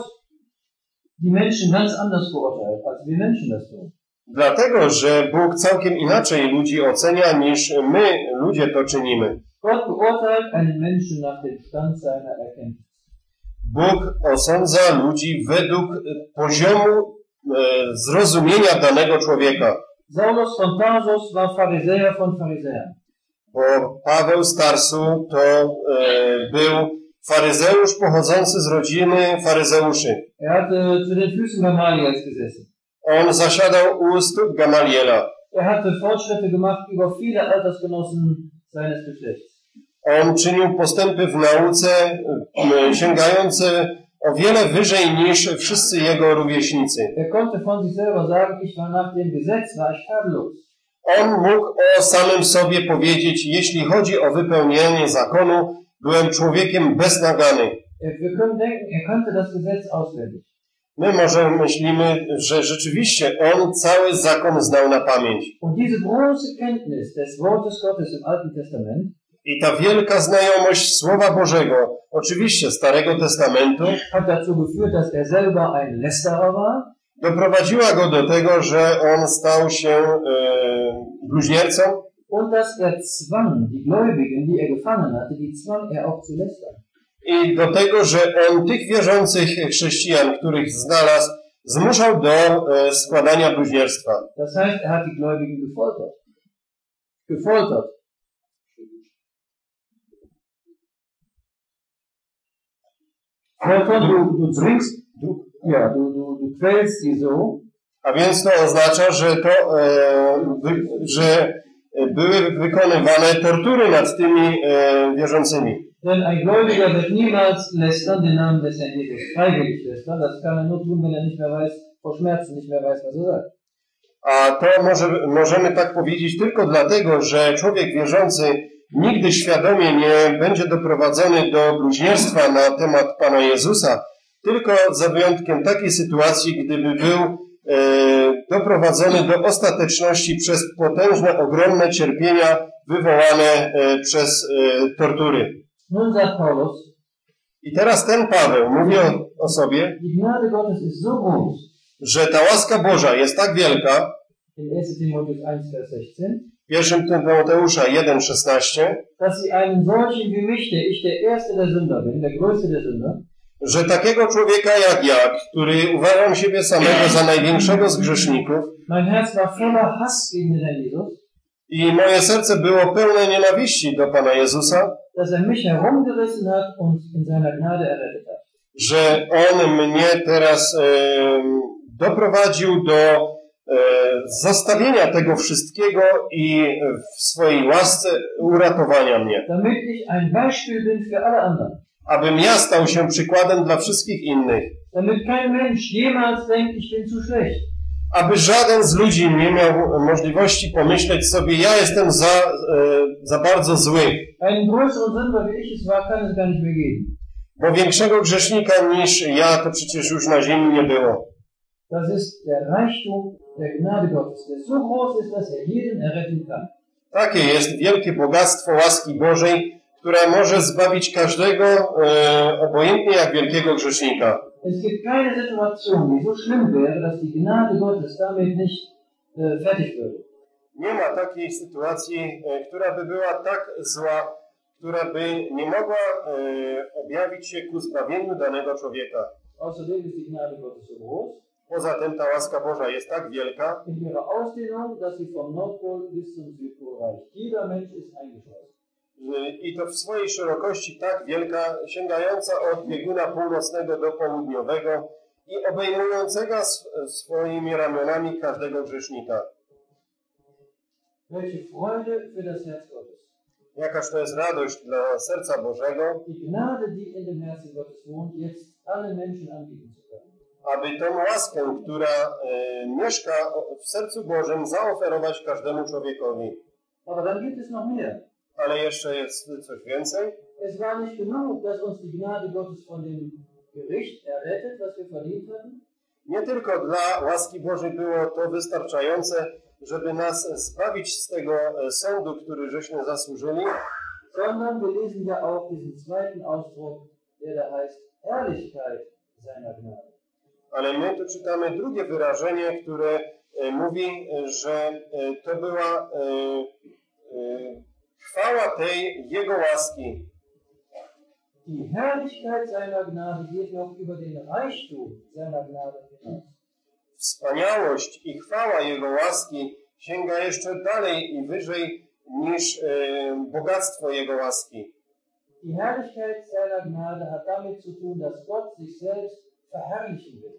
die Menschen ganz anders beurteilt, als wir Menschen das tun. Dlatego, że Bóg całkiem inaczej ludzi ocenia, niż my, ludzie, to czynimy. Gott beurteilt einen Menschen nach dem Stand seiner Erkenntnis. Bóg osądza ludzi według poziomu zrozumienia danego człowieka. Saulus von Tarsus war Pharisäer von Pharisäern. Bo Paweł z Tarsu to był faryzeusz pochodzący z rodziny faryzeuszy. Er hatte zu den Füßen Gamaliels gesessen. On zasiadał u stóp Gamaliela. Er hatte Fortschritte gemacht über viele Altersgenossen seines Geschlechts. On czynił postępy w nauce sięgające o wiele wyżej niż wszyscy jego rówieśnicy. Er konnte von sich selber sagen, ich war nach dem Gesetz, war ich tadellos. On mógł o samym sobie powiedzieć, jeśli chodzi o wypełnienie zakonu, byłem człowiekiem beznagany. Wir können denken, er kannte das Gesetz auswendig. My może myślimy, że rzeczywiście on cały zakon znał na pamięć. Und diese große Kenntnis des Wortes Gottes im Alten Testament I ta wielka znajomość Słowa Bożego, oczywiście Starego Testamentu, hat dazu geführt, dass er selber ein Lästerer war doprowadziła go do tego, że on stał się bluźniercą und dass er zwang, die Gläubigen, die er gefangen hatte, die zwang er auch zu lästern. i do tego, że on tych wierzących chrześcijan, których znalazł, zmuszał do składania bluźnierstwa. Das heißt, er hat die Gläubigen gefoltert. Gefoltert. Foltern, du zwingst, du quälst sie so, A więc to oznacza, że były wykonywane tortury nad tymi wierzącymi. denn ein Gläubiger wird niemals lästern, den Namen des Herrn Jesus freiwillig lästern. Das kann er nur tun, wenn er nicht mehr weiß, vor Schmerzen nicht mehr weiß, was er sagt. A to możemy tak powiedzieć tylko dlatego, że człowiek wierzący nigdy świadomie nie będzie doprowadzony do bluźnierstwa na temat Pana Jezusa, tylko za wyjątkiem takiej sytuacji, gdyby był doprowadzony do ostateczności przez potężne, ogromne cierpienia wywołane przez tortury. Nun sagt Paulus, I teraz ten Paweł mówi o sobie, die Gnade Gottes ist so groß, że ta łaska Boża jest tak wielka, in 1 Timotheus 1, Vers 16, 1 Tymoteusza 1,16, dass sie einen solchen wie mich, der ich der erste der Sünder bin, der größte der Sünder, że takiego człowieka jak ja, który uważam siebie samego za największego z grzeszników, mein Herz war voller Hass gegen den Herrn Jesus, i moje serce było pełne nienawiści do Pana Jezusa, dass er mich herumgerissen hat und in seiner Gnade errettet hat. że On mnie teraz doprowadził do zostawienia tego wszystkiego i w swojej łasce uratowania mnie. Damit ich ein Beispiel bin für alle anderen. Abym ja stał się przykładem dla wszystkich innych. Damit kein Mensch jemals denkt, ich bin zu schlecht. Aby żaden z ludzi nie miał możliwości pomyśleć sobie, ja jestem za bardzo zły. Einen größeren Sünder wie ich es war, kann es gar nicht mehr geben. Bo większego grzesznika niż ja to przecież już na ziemi nie było. Das ist der Reichtum der Gnade Gottes, der so groß ist, dass er jeden erretten kann. Takie jest wielkie bogactwo łaski Bożej, która może zbawić każdego, obojętnie jak wielkiego grzesznika. Es gibt keine Situation, die so schlimm wäre, dass die Gnade Gottes damit nicht fertig würde. Nie ma takiej sytuacji, która by była tak zła, która by nie mogła objawić się ku zbawieniu danego człowieka. Außerdem ist die Gnade Gottes so groß Poza tym ta łaska Boża jest tak wielka in ihrer Ausdehnung, dass sie vom Nordpol bis zum Südpol reicht. Jeder Mensch ist eingeschlossen. i to w swojej szerokości tak wielka, sięgająca od bieguna północnego do południowego i obejmującego swoimi ramionami każdego grzesznika. Welche Freude für das Herz Gottes. Jakaż to jest radość dla serca Bożego, Die Gnade, die in dem Herzen Gottes wohnt, jetzt alle Menschen anbieten zu können. aby tą łaskę, która mieszka w sercu Bożym, zaoferować każdemu człowiekowi. Aber dann gibt es noch mehr. Ale jeszcze jest coś więcej. Es war nicht genug, dass uns die Gnade Gottes von dem Gericht errettet, was wir verdient hatten. Nie tylko dla łaski Bożej było to wystarczające, żeby nas zbawić z tego sądu, który żeśmy zasłużyli, Sondern wir lesen ja auch diesen zweiten Ausdruck, der da heißt Herrlichkeit seiner Gnade. ale my tu czytamy drugie wyrażenie, które mówi, że to była chwała tej Jego łaski. Die Herrlichkeit seiner Gnade geht noch über den Reichtum seiner Gnade hinaus. Wspaniałość i chwała Jego łaski sięga jeszcze dalej i wyżej niż bogactwo Jego łaski. Die Herrlichkeit seiner Gnade hat damit zu tun, dass Gott sich selbst verherrlichen will.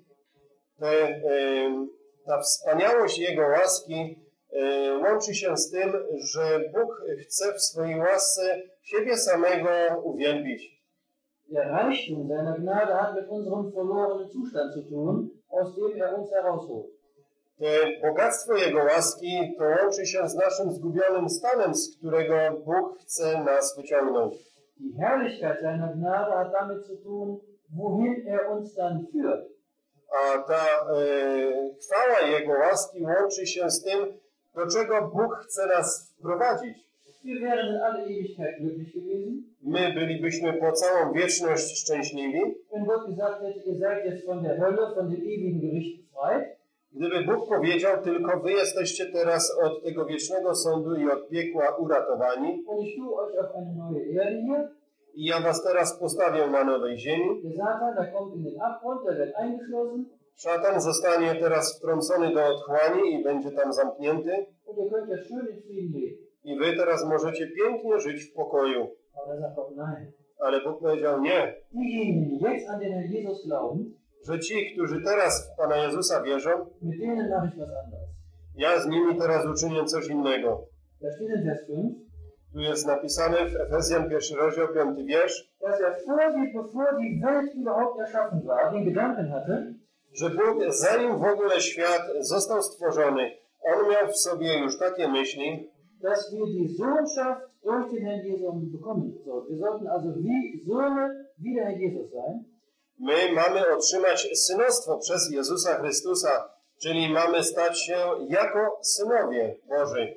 Ta wspaniałość Jego łaski łączy się z tym, że Bóg chce w swojej łasce siebie samego uwielbić. Der Reichtum seiner Gnade hat mit unserem verlorenen Zustand zu tun, aus dem uns herausholt. Bogactwo Jego łaski to łączy się z naszym zgubionym stanem, z którego Bóg chce nas wyciągnąć. Die Herrlichkeit seiner Gnade hat damit zu tun, wohin uns dann führt. A ta chwała Jego łaski łączy się z tym, do czego Bóg chce nas wprowadzić. Wir wären in alle Ewigkeit glücklich gewesen, My bylibyśmy po całą wieczność szczęśliwi, wenn Gott gesagt hätte, ihr seid jetzt von der Hölle, von dem ewigen Gericht befreit. gdyby Bóg powiedział, tylko wy jesteście teraz od tego wiecznego sądu i od piekła uratowani Und ich tue euch auf eine neue Erde hier. i ja was teraz postawię na nowej ziemi. Der Satan, der kommt in den Abgrund, der wird eingeschlossen. Szatan zostanie teraz wtrącony do otchłani i będzie tam zamknięty. Und ihr könnt jetzt schön in Frieden leben. I wy teraz możecie pięknie żyć w pokoju. Aber er sagt Gott, nein. Ale Bóg powiedział nie, Diejenigen, die jetzt an den Herrn Jesus glauben, że ci, którzy teraz w Pana Jezusa wierzą, mit denen mache ich was anderes. ja z nimi teraz uczynię coś innego. Da steht in Vers 5, Tu jest napisane w Efezjan 1 rozdział 5 wiersz, dass er bevor die Welt überhaupt erschaffen war, den Gedanken hatte, że Bóg, zanim w ogóle świat został stworzony, On miał w sobie już takie myśli, dass wir die Sohnschaft durch den Herrn Jesus bekommen sollten. Wir sollten also wie Söhne wie der Herr Jesus sein. my mamy otrzymać synostwo przez Jezusa Chrystusa, czyli mamy stać się jako synowie Boży.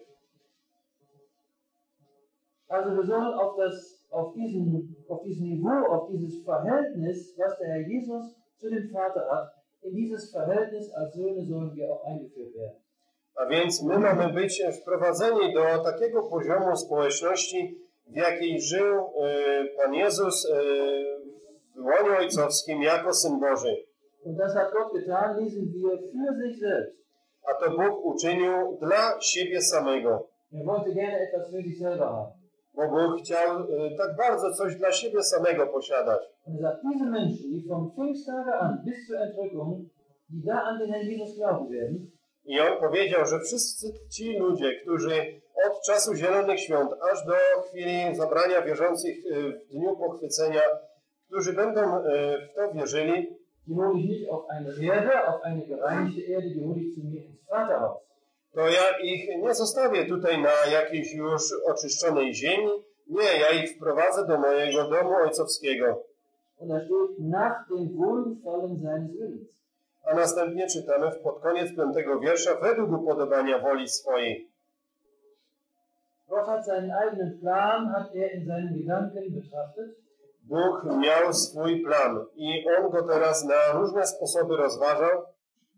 Also wir sollen auf dieses Niveau, auf dieses Verhältnis, was der Herr Jesus zu dem Vater hat, in dieses Verhältnis als Söhne sollen wir auch eingeführt werden. A więc my mamy być wprowadzeni do takiego poziomu społeczności, w jakiej żył Pan Jezus w łonie ojcowskim jako Syn Boży. Und das hat Gott getan, lesen wir für sich selbst. A to Bóg uczynił dla siebie samego. Er wollte gerne etwas für sich selber haben. Bo Bóg chciał tak bardzo coś dla siebie samego posiadać. Und er sagt, diese Menschen, die vom Pfingsttage an bis zur Entrückung, die da an den Herrn Jesus glauben werden, I On powiedział, że wszyscy ci ludzie, którzy od czasu Zielonych Świąt aż do chwili zabrania wierzących w dniu pochwycenia, którzy będą w to wierzyli, die hole ich nicht auf eine Erde, auf eine gereinigte Erde, die hole ich zu mir ins Vaterhaus. to ja ich nie zostawię tutaj na jakiejś już oczyszczonej ziemi. Nie, ja ich wprowadzę do mojego domu ojcowskiego. Und da steht, nach dem Wohlgefallen seines Willens. A następnie czytamy pod koniec 5 wiersza, według upodobania woli swojej. Gott hat seinen eigenen Plan, hat er in seinen Gedanken betrachtet. Bóg miał swój plan i On go teraz na różne sposoby rozważał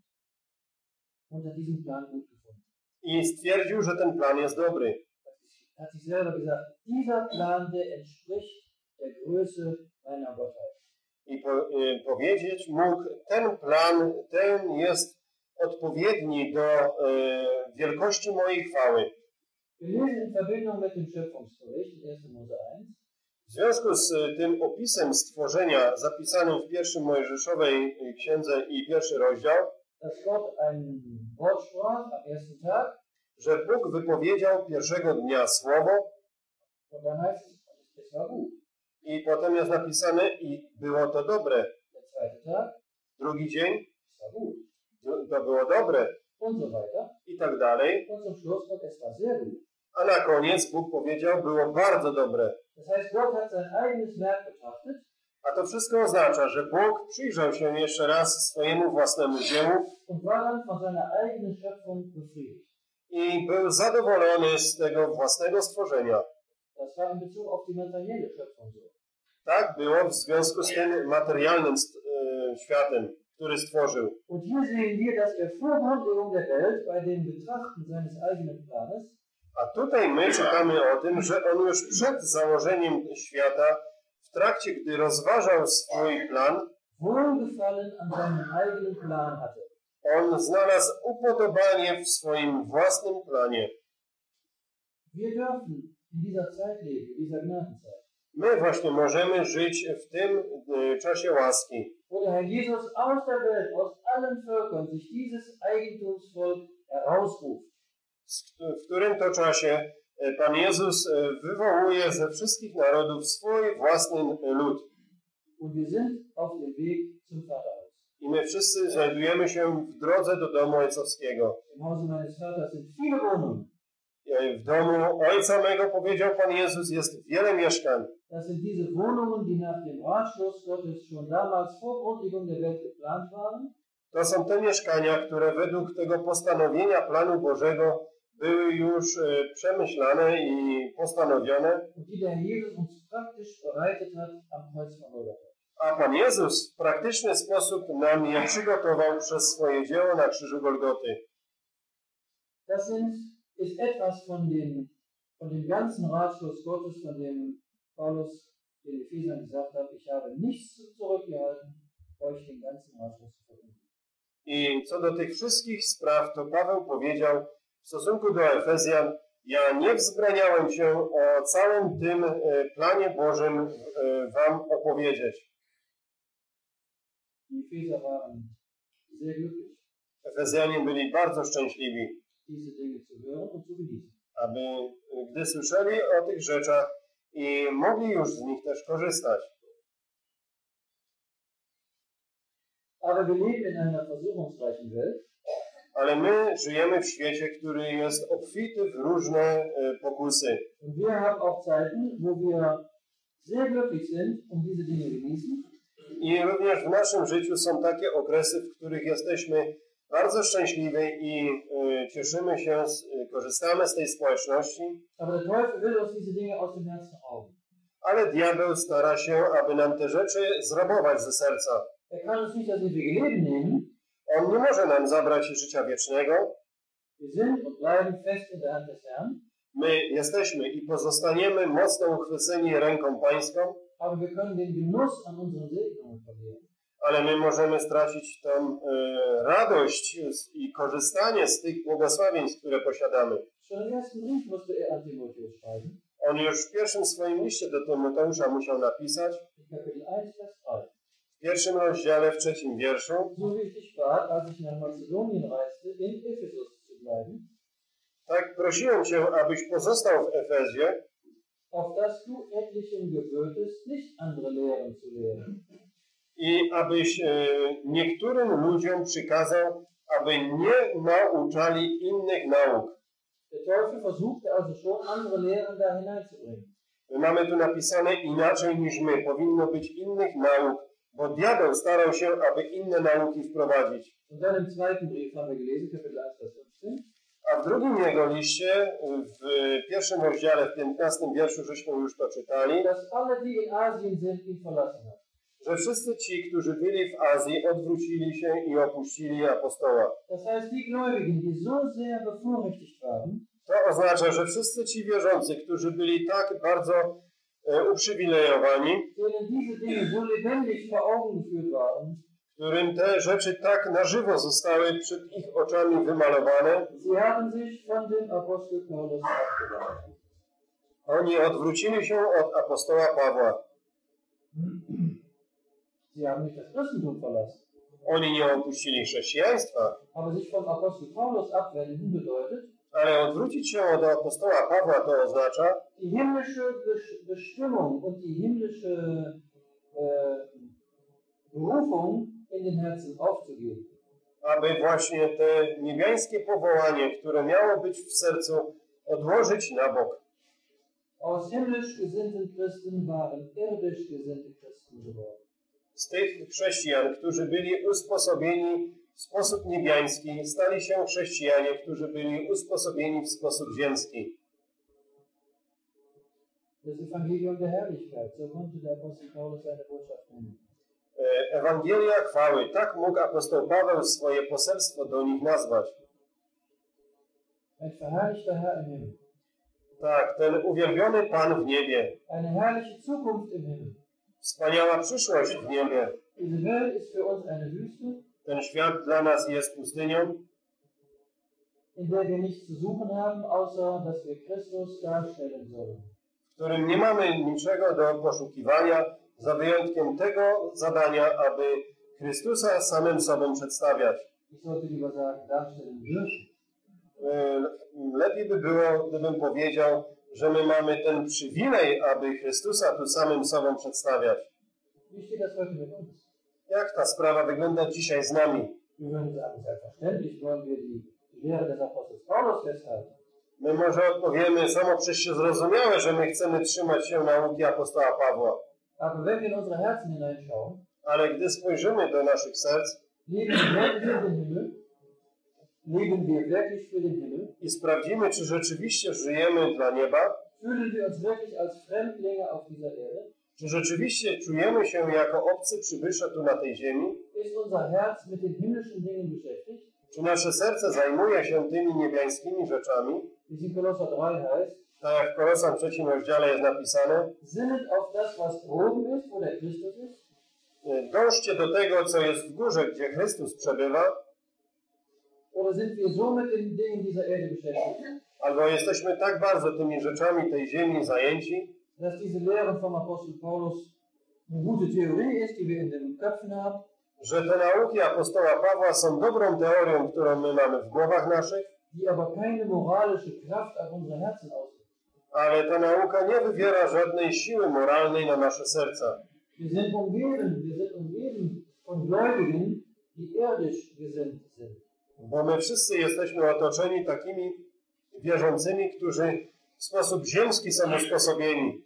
Und hat diesen Plan gut gefunden. i stwierdził, że ten plan jest dobry. hat sich selber gesagt, dieser Plan, der entspricht der Größe meiner Gottheit. I powiedzieć mógł, ten plan, ten jest odpowiedni do wielkości mojej chwały. Wir lesen in Verbindung mit dem Schöpfungsbericht, 1. Mose 1, W związku z tym opisem stworzenia zapisanym w 1 Mojżeszowej księdze i 1 rozdział, dass Gott ein Wort sprach am ersten Tag, że Bóg wypowiedział pierwszego dnia słowo und dann heißt es war gut. i potem jest napisane i było to dobre. Der zweite Tag, Drugi dzień es war gut. to było dobre Und so weiter. i tak dalej. Und zum Schluss, und es war sehr gut. A na koniec Bóg powiedział, było bardzo dobre. Das heißt, Gott hat sein eigenes Werk betrachtet A to wszystko oznacza, że Bóg przyjrzał się jeszcze raz swojemu własnemu dziełu und war dann von seiner eigenen Schöpfung befriedigt. i był zadowolony z tego własnego stworzenia. Das war in Bezug auf die materielle Schöpfung so. Tak było w związku z tym materialnym światem, który stworzył. Und hier sehen wir, dass er vor Grundlegung der Welt bei dem Betrachten seines eigenen Planes A tutaj my czytamy o tym, że on już przed założeniem świata, w trakcie gdy rozważał swój plan, Wohlgefallen an seinem eigenen Plan hatte. on znalazł upodobanie w swoim własnym planie. Wir dürfen in dieser Zeit leben, in dieser Gnadenzeit, My właśnie możemy żyć w tym czasie łaski, wo der Herr Jesus aus der Welt, aus allen Völkern sich dieses Eigentumsvolk herausruft. w którym to czasie Pan Jezus wywołuje ze wszystkich narodów swój własny lud. Und wir sind auf dem Weg zum Vaterhaus. I my wszyscy znajdujemy się w drodze do domu ojcowskiego. Im Hause meines Vaters sind viele Wohnungen. W domu Ojca mego, powiedział Pan Jezus, jest wiele mieszkań. Das sind diese Wohnungen, die nach dem Ratschluss Gottes schon damals vor Grundlegung der Welt geplant waren. To są te mieszkania, które według tego postanowienia planu Bożego były już przemyślane i postanowione, Und die der Herr Jesus uns praktisch bereitet hat am Kreuz von Golgatha. a Pan Jezus w praktyczny sposób nam je przygotował przez swoje dzieło na krzyżu Golgoty. Das ist etwas von dem ganzen Ratschluss Gottes, von dem Paulus den Ephesern gesagt hat, ich habe nichts zurückgehalten, euch den ganzen Ratschluss zu verkünden. I co do tych wszystkich spraw, to Paweł powiedział w stosunku do Efezjan, ja nie wzbraniałem się o całym tym planie Bożym wam opowiedzieć. Die Epheser waren sehr glücklich, Efezjanie byli bardzo szczęśliwi, diese Dinge zu hören und zu genießen. aby gdy słyszeli o tych rzeczach i mogli już z nich też korzystać. Aber wir leben in einer versuchungsreichen Welt. Ale my żyjemy w świecie, który jest obfity w różne pokusy. Und wir haben auch Zeiten, wo wir sehr glücklich sind und diese Dinge genießen. I również w naszym życiu są takie okresy, w których jesteśmy bardzo szczęśliwi i cieszymy się, korzystamy z tej społeczności. Aber der Teufel will uns diese Dinge aus dem Herzen rauben. Ale diabeł stara się, aby nam te rzeczy zrabować ze serca. Er kann uns nicht das ewige Leben nehmen. On nie może nam zabrać życia wiecznego. Wir sind und bleiben fest in der Hand des Herrn. My jesteśmy i pozostaniemy mocno uchwyceni ręką Pańską, Aber wir können den Genuss an unseren Segnungen verlieren. ale my możemy stracić tą radość i korzystanie z tych błogosławieństw, które posiadamy. Schon im ersten Brief musste er an Timotheus schreiben. On już w pierwszym swoim liście do Tymoteusza musiał napisać, In Kapitel 1, Vers 3. w pierwszym rozdziale, w 3 wierszu, So wie ich dich bat, als ich nach Mazedonien reiste, in Ephesus zu bleiben, tak prosiłem Cię, abyś pozostał w Efezie, auf dass du etlichem gewöhtest, nicht andere Lehren zu lehren. i abyś niektórym ludziom przykazał, aby nie nauczali innych nauk. Der Teufel versuchte also schon, andere Lehren da hineinzubringen. My mamy tu napisane inaczej niż my, powinno być innych nauk, bo diabeł starał się, aby inne nauki wprowadzić. Und dann im zweiten Brief haben wir gelesen, Kapitel 1, Vers 15. A w drugim jego liście, w pierwszym rozdziale, w 15 wierszu, żeśmy już to czytali, Dass alle, die in Asien sind, ihn verlassen hat. że wszyscy ci, którzy byli w Azji, odwrócili się i opuścili apostoła. Das heißt, die Gläubigen, die so sehr bevorrechtigt waren, To oznacza, że wszyscy ci wierzący, którzy byli tak bardzo uprzywilejowani, denen diese Dinge so lebendig vor Augen geführt waren, którym te rzeczy tak na żywo zostały przed ich oczami wymalowane, sie haben sich von dem Apostel Paulus abgewandt. oni odwrócili się od apostoła Pawła. Sie haben nicht das Christentum verlassen. Oni nie opuścili chrześcijaństwa, Aber sich vom Apostel Paulus abwenden bedeutet, ale odwrócić się od apostoła Pawła to oznacza die himmlische Bestimmung und die himmlische Berufung in den Herzen aufzugeben. aby właśnie te niebiańskie powołanie, które miało być w sercu, odłożyć na bok. Aus himmlisch gesinnten Christen waren irdisch gesinnte Christen geworden. Z tych chrześcijan, którzy byli usposobieni w sposób niebiański, stali się chrześcijanie, którzy byli usposobieni w sposób ziemski. Das Evangelium der Herrlichkeit, so konnte der Apostel Paulus seine Botschaft nennen. Ewangelia chwały, tak mógł apostoł Paweł swoje poselstwo do nich nazwać. Ein verherrlichter Herr im Himmel. Tak, ten uwielbiony Pan w niebie, Eine herrliche Zukunft im Himmel. wspaniała przyszłość w niebie. Diese Welt ist für uns eine Wüste, Ten świat dla nas jest pustynią, in der wir nichts zu suchen haben, außer dass wir Christus darstellen sollen. w którym nie mamy niczego do poszukiwania, za wyjątkiem tego zadania, aby Chrystusa samym sobą przedstawiać. Ich sollte lieber sagen, darstellen dürfen. Lepiej by było, gdybym powiedział, że my mamy ten przywilej, aby Chrystusa tu samym sobą przedstawiać. Wie steht das heute mit uns? Jak ta sprawa wygląda dzisiaj z nami? Wir würden sagen, selbstverständlich wollen wir die Lehre des Apostels Paulus festhalten. My może odpowiemy, samo przecież zrozumiałe, że my chcemy trzymać się nauki apostoła Pawła. Aber wenn wir in unsere Herzen hineinschauen, Ale gdy spojrzymy do naszych serc leben wir wirklich für den Himmel? Leben wir wirklich für den Himmel? i sprawdzimy, czy rzeczywiście żyjemy dla nieba, Fühlen wir uns wirklich als Fremdlinge auf dieser Erde? czy rzeczywiście czujemy się jako obcy przybysze tu na tej ziemi, Ist unser Herz mit den himmlischen Dingen beschäftigt? czy nasze serce zajmuje się tymi niebiańskimi rzeczami, Wie es in Kolosser 3 heißt, tak jak w Kolosan 3 rozdziale jest napisane, sinnet auf das, was droben ist, wo der Christus ist, dążcie do tego, co jest w górze, gdzie Chrystus przebywa, oder sind wir so mit den Dingen dieser Erde beschäftigt, albo jesteśmy tak bardzo tymi rzeczami tej ziemi zajęci, dass diese Lehre vom Apostel Paulus eine gute Theorie ist, die wir in den Köpfen haben, że te nauki apostoła Pawła są dobrą teorią, którą my mamy w głowach naszych, die aber keine moralische Kraft auf unsere Herzen ausübt. ale ta nauka nie wywiera żadnej siły moralnej na nasze serca. Wir sind umgeben von Gläubigen, die irdisch gesinnt sind. Bo my wszyscy jesteśmy otoczeni takimi wierzącymi, którzy w sposób ziemski są usposobieni.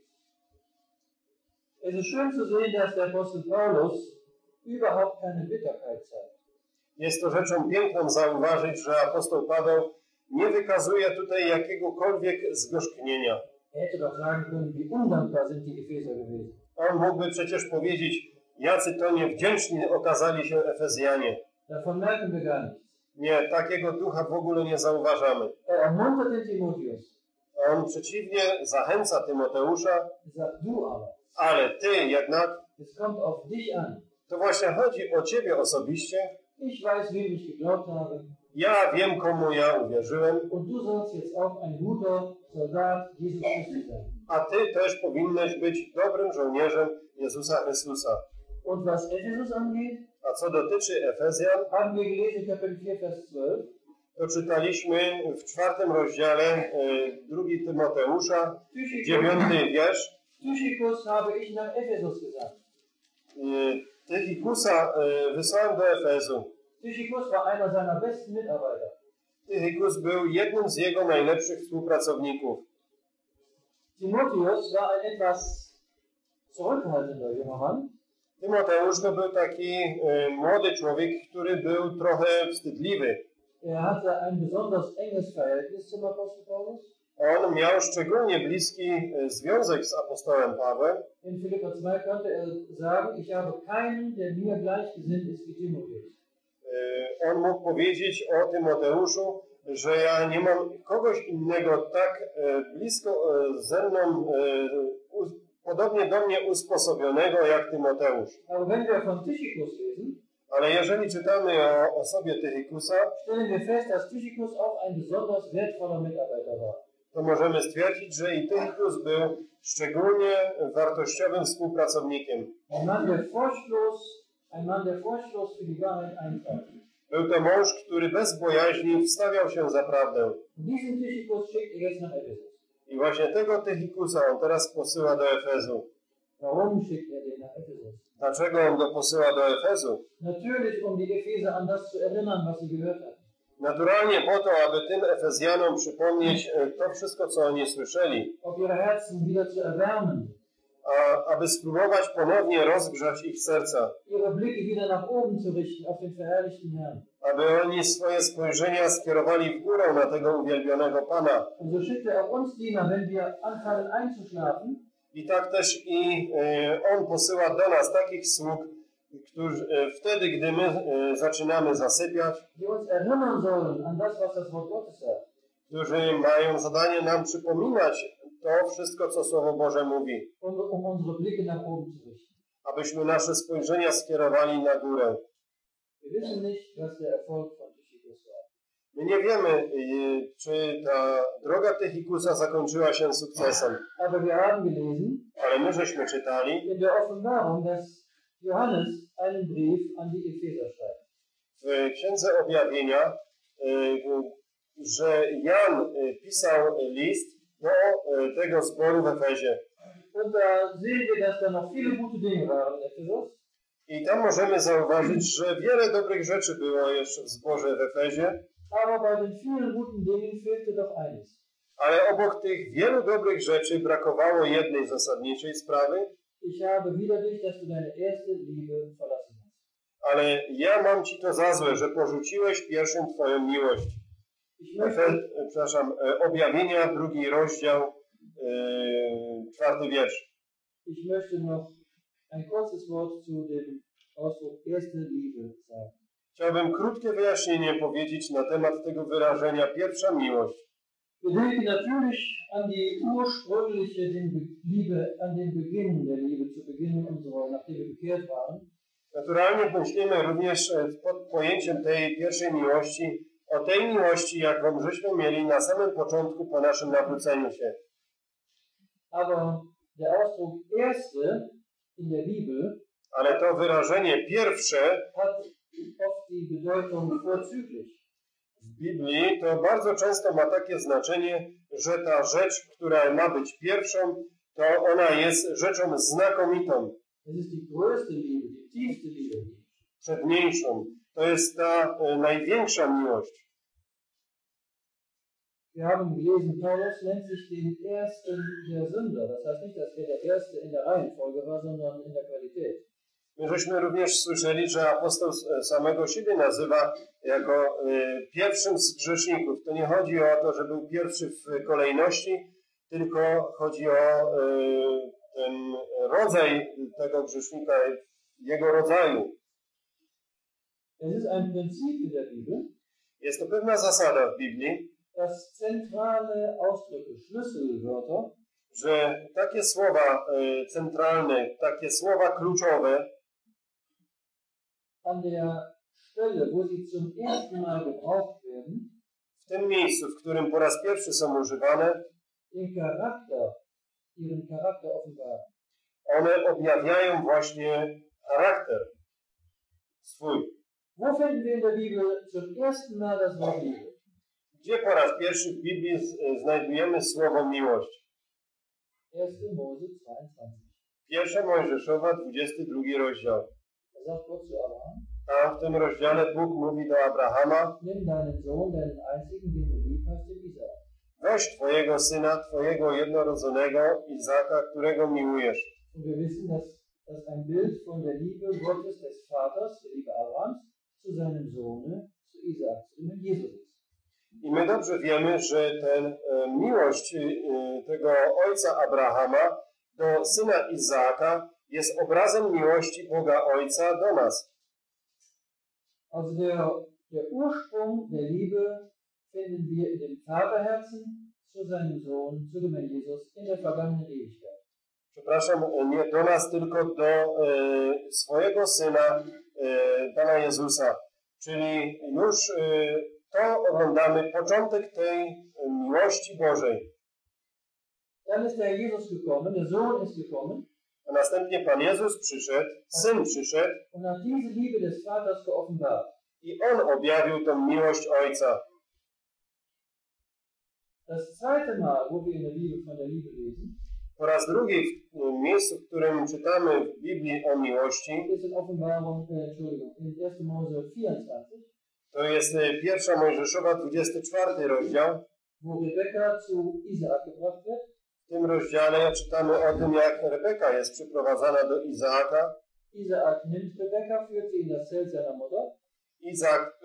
Es ist schön zu sehen, dass der Apostel Paulus überhaupt keine Bitterkeit zeigt. Jest to rzeczą piękną zauważyć, że apostoł Paweł nie wykazuje tutaj jakiegokolwiek zgorzknienia. Er hätte doch sagen können, wie undankbar sind die Epheser gewesen. On mógłby przecież powiedzieć, jacy to niewdzięczni okazali się Efezjanie. Davon merken wir gar nichts. Nie, takiego ducha w ogóle nie zauważamy. Er ermuntert den Timotheus. On przeciwnie zachęca Tymoteusza, Er sagt, du aber, ale ty jednak, es kommt auf dich an. to właśnie chodzi o ciebie osobiście. Ich weiß, wem ich geglaubt habe. Ja wiem, komu ja uwierzyłem, Und du sollst jetzt auch ein guter Soldat Jesus Christus sein. a ty też powinnaś być dobrym żołnierzem Jezusa Chrystusa. Und was Ephesus angeht, A co dotyczy Efezjan, haben wir gelesen, Kapitel 4, Vers 12. to czytaliśmy w 4 rozdziale 2 Tymoteusza, 9 wiersz. Tychicus habe ich nach Ephesus gesandt. Tychikusa wysłałem do Efezu. Tychicus war einer seiner besten Mitarbeiter. Tychikus był jednym z jego najlepszych współpracowników. Timotheus war ein etwas zurückhaltender junger Mann. Tymoteusz to był taki młody człowiek, który był trochę wstydliwy. Er hatte ein besonders enges Verhältnis zum Apostel Paulus. On miał szczególnie bliski związek z apostołem Pawłem. In Philipper 2 konnte er sagen, ich habe keinen, der mir gleichgesinnt ist wie Timotheus. On mógł powiedzieć o Tymoteuszu, że ja nie mam kogoś innego tak blisko ze mną, podobnie do mnie usposobionego jak Tymoteusz. Aber wenn wir von Tychicus lesen, Ale jeżeli czytamy o osobie Tychikusa, stellen wir fest, dass Tychicus auch ein besonders wertvoller Mitarbeiter war. to możemy stwierdzić, że i Tychikus był szczególnie wartościowym współpracownikiem. Ein Mann, der furchtlos für die Wahrheit eintrat. Był to mąż, który bez bojaźni wstawiał się za prawdę. Diesen Tychicus schickt er jetzt nach Ephesus. I właśnie tego Tychikusa on teraz posyła do Efezu. Warum schickt er den nach Ephesus? Dlaczego on go posyła do Efezu? Natürlich, um die Epheser an das zu erinnern, was sie gehört hatten. Naturalnie po to, aby tym Efezjanom przypomnieć to wszystko, co oni słyszeli, Auf ihre Herzen wieder zu erwärmen, aby spróbować ponownie rozgrzać ich serca, ihre Blicke wieder nach oben zu richten auf den verherrlichten Herrn. aby oni swoje spojrzenia skierowali w górę na tego uwielbionego Pana. Und so schickt er auch uns Diener, wenn wir anfangen einzuschlafen, I tak też i on posyła do nas takich sług, którzy wtedy, gdy my zaczynamy zasypiać, die uns erinnern sollen an das, was das Wort Gottes sagt. którzy mają zadanie nam przypominać to wszystko, co Słowo Boże mówi, Um unsere Blicke nach oben zu richten. abyśmy nasze spojrzenia skierowali na górę. Wir wissen nicht, was der Erfolg von Tychicus war. My nie wiemy, czy ta droga Tychikusa zakończyła się sukcesem, Aber wir haben gelesen ale my żeśmy czytali in der Offenbarung, dass Johannes einen Brief an die Epheser schreibt. w Księdze Objawienia, że Jan pisał list do tego zboru w Efezie. Und da sehen wir, dass da noch viele gute Dinge waren in Ephesus. I tam możemy zauważyć, że wiele dobrych rzeczy było jeszcze w zborze w Efezie, Aber bei den vielen guten Dingen fehlte doch eines. ale obok tych wielu dobrych rzeczy brakowało jednej zasadniczej sprawy, Ich habe widerlich, dass du deine erste Liebe verlassen hast. ale ja mam ci to za złe, że porzuciłeś pierwszą twoją miłość. Ich möchte, Objawienia, 2 rozdział, 4 wiersz. ich möchte noch ein kurzes Wort zu dem Ausdruck erste Liebe sagen. Chciałbym krótkie wyjaśnienie powiedzieć na temat tego wyrażenia pierwsza miłość. Wir denken natürlich an die ursprüngliche Liebe, an den Beginn der Liebe, zu Beginn unserer, nachdem wir bekehrt waren. Naturalnie myślimy również pod pojęciem tej pierwszej miłości o tej miłości, jaką żeśmy mieli na samym początku po naszym nawróceniu się. Aber der Ausdruck erste in der Bibel Ale to wyrażenie pierwsze hat oft die Bedeutung vorzüglich. w Biblii to bardzo często ma takie znaczenie, że ta rzecz, która ma być pierwszą, to ona jest rzeczą znakomitą, Es ist die größte Liebe, die tiefste Liebe. przedniejszą. To jest ta największa miłość. Wir haben gelesen, Paulus nennt sich den Ersten der Sünder. Das heißt nicht, dass er der Erste in der Reihenfolge war, sondern in der Qualität. My żeśmy również słyszeli, że apostoł samego siebie nazywa jako pierwszym z grzeszników. To nie chodzi o to, że był pierwszy w kolejności, tylko chodzi o ten rodzaj tego grzesznika, jego rodzaju. Es ist ein Prinzip in der Bibel, Jest to pewna zasada w Biblii, dass zentrale Ausdrücke, Schlüsselwörter, że takie słowa centralne, takie słowa kluczowe an der Stelle, wo sie zum ersten Mal gebraucht werden, w tym miejscu, w którym po raz pierwszy są używane, ihren Charakter offenbaren. one objawiają właśnie charakter swój. Wo finden wir in der Bibel zum ersten Mal das Wort Liebe? Gdzie po raz pierwszy w Biblii znajdujemy słowo miłość? 1. Mose 22. 1 Mojżeszowa, 22 rozdział. Da sagt Gott zu Abraham, Tam w tym rozdziale Bóg mówi do Abrahama: nimm deinen Sohn, deinen einzigen, den du lieb hast, den Isaak. weź twojego syna, twojego jednorodzonego Izaaka, którego miłujesz. Und wir wissen, dass das ein Bild von der Liebe Gottes, des Vaters, der Liebe Abrahams, zu seinem Sohne, zu Isaak, zu dem Jesus ist. I my dobrze wiemy, że ten miłość tego ojca Abrahama do syna Izaaka jest obrazem miłości Boga Ojca do nas. Also der Ursprung der Liebe finden wir in dem Vaterherzen zu seinem Sohn, zu dem Herrn Jesus, in der vergangenen Ewigkeit. Przepraszam, nie do nas, tylko do swojego Syna, Pana Jezusa. Czyli już to oglądamy, początek tej miłości Bożej. Dann ist der Herr Jesus gekommen, der Sohn ist gekommen. A następnie Pan Jezus przyszedł, Syn przyszedł Und hat diese Liebe des Vaters geoffenbart. i On objawił tą miłość Ojca. Das zweite Mal, wo wir in der Liebe von der Liebe lesen, Po raz drugi w miejscu, w którym czytamy w Biblii o miłości, ist in Offenbarung, in 1. Mose 24, to jest 1 Mojżeszowa, 24 rozdział. wo Rebekka zu Isaak gebracht wird. W tym rozdziale czytamy o tym, jak Rebeka jest przyprowadzana do Izaaka. Isaak nimmt Rebekka, führt sie in das Zelt seiner Mutter. Izaak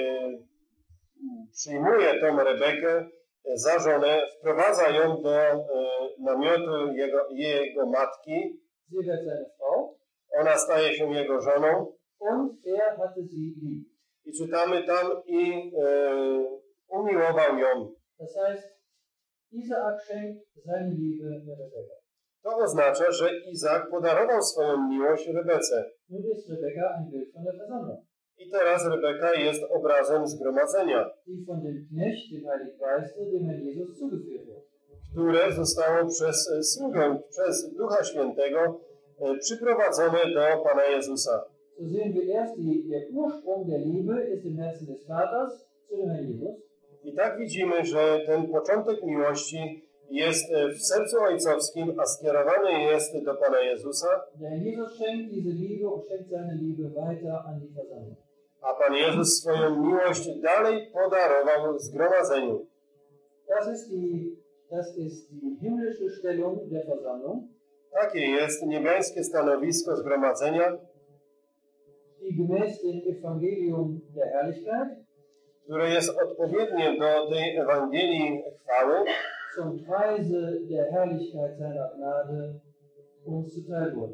przyjmuje tą Rebekę za żonę, wprowadza ją do namiotu jego matki. Sie wird seine Frau. Ona staje się jego żoną. Und er hatte sie lieb. I czytamy tam i umiłował ją. Das heißt, Isaak schenkt seine Liebe der Rebekka. To oznacza, że Izaak podarował swoją miłość Rebece. Nun ist Rebekka ein Bild von der Versammlung, I teraz Rebeka jest obrazem zgromadzenia, die von dem Knecht, dem Heiligen Geiste, dem Herrn Jesus zugeführt wird. które zostało przez sługę, przez Ducha Świętego przyprowadzone do Pana Jezusa. So sehen wir erst, der Ursprung der Liebe ist im Herzen des Vaters zu dem Herrn Jesus. I tak widzimy, że ten początek miłości jest w sercu ojcowskim, a skierowany jest do Pana Jezusa, Der Herr Jesus schenkt diese Liebe und schenkt seine Liebe weiter an die Versammlung. a Pan Jezus swoją miłość dalej podarował zgromadzeniu. Das ist die himmlische Stellung der Versammlung, Takie jest niebiańskie stanowisko zgromadzenia, die gemäß dem Evangelium der Herrlichkeit które jest odpowiednie do tej Ewangelii chwały, zum Preise der Herrlichkeit seiner Gnade uns zuteil wurde.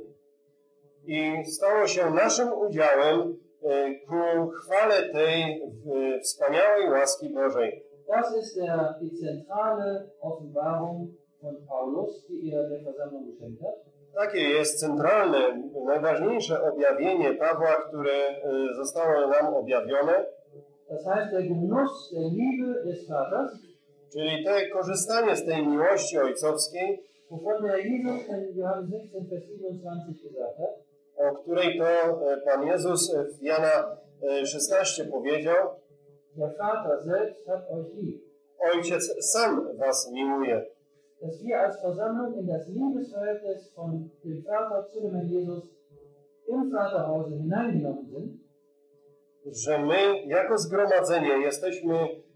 i stało się naszym udziałem ku chwale tej wspaniałej łaski Bożej. Das ist die zentrale Offenbarung von Paulus, die er der Versammlung geschenkt hat. Takie jest centralne, najważniejsze objawienie Pawła, które zostało nam objawione, Das heißt, der Genuss der Liebe des Vaters, czyli te korzystanie z tej miłości ojcowskiej, wovon der Jesus in Johannes 16, Vers 27 gesagt hat, o której to Pan Jezus w Jana 16 powiedział: der Vater selbst hat euch lieb. Ojciec sam was miłuje. Dass wir als Versammlung in das Liebesverhältnis von dem Vater zu dem Herrn Jesus im Vaterhause hineingenommen sind, Że my jako zgromadzenie jesteśmy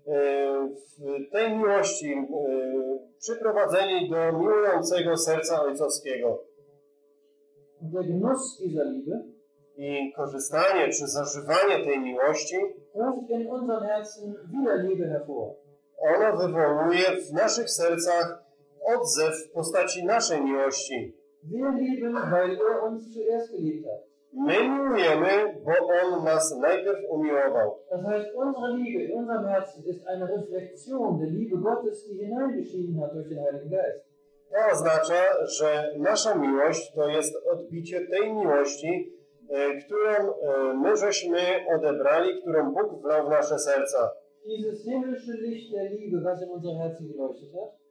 w tej miłości przyprowadzeni do miłującego serca ojcowskiego. und der Genuss dieser Liebe I korzystanie czy zażywanie tej miłości, ruft in unseren Herzen wieder Liebe hervor. ono wywołuje w naszych sercach odzew w postaci naszej miłości. Wir lieben, weil er uns zuerst geliebt hat. My miłujemy, bo On nas najpierw umiłował. Das heißt, unsere Liebe in unserem Herzen ist eine Reflexion der Liebe Gottes, die hineingeschieden hat durch den Heiligen Geist. To oznacza, że nasza miłość to jest odbicie tej miłości, którą my żeśmy odebrali, którą Bóg wlał w nasze serca. Dieses himmlische Licht der Liebe, was in unserem Herzen geleuchtet hat,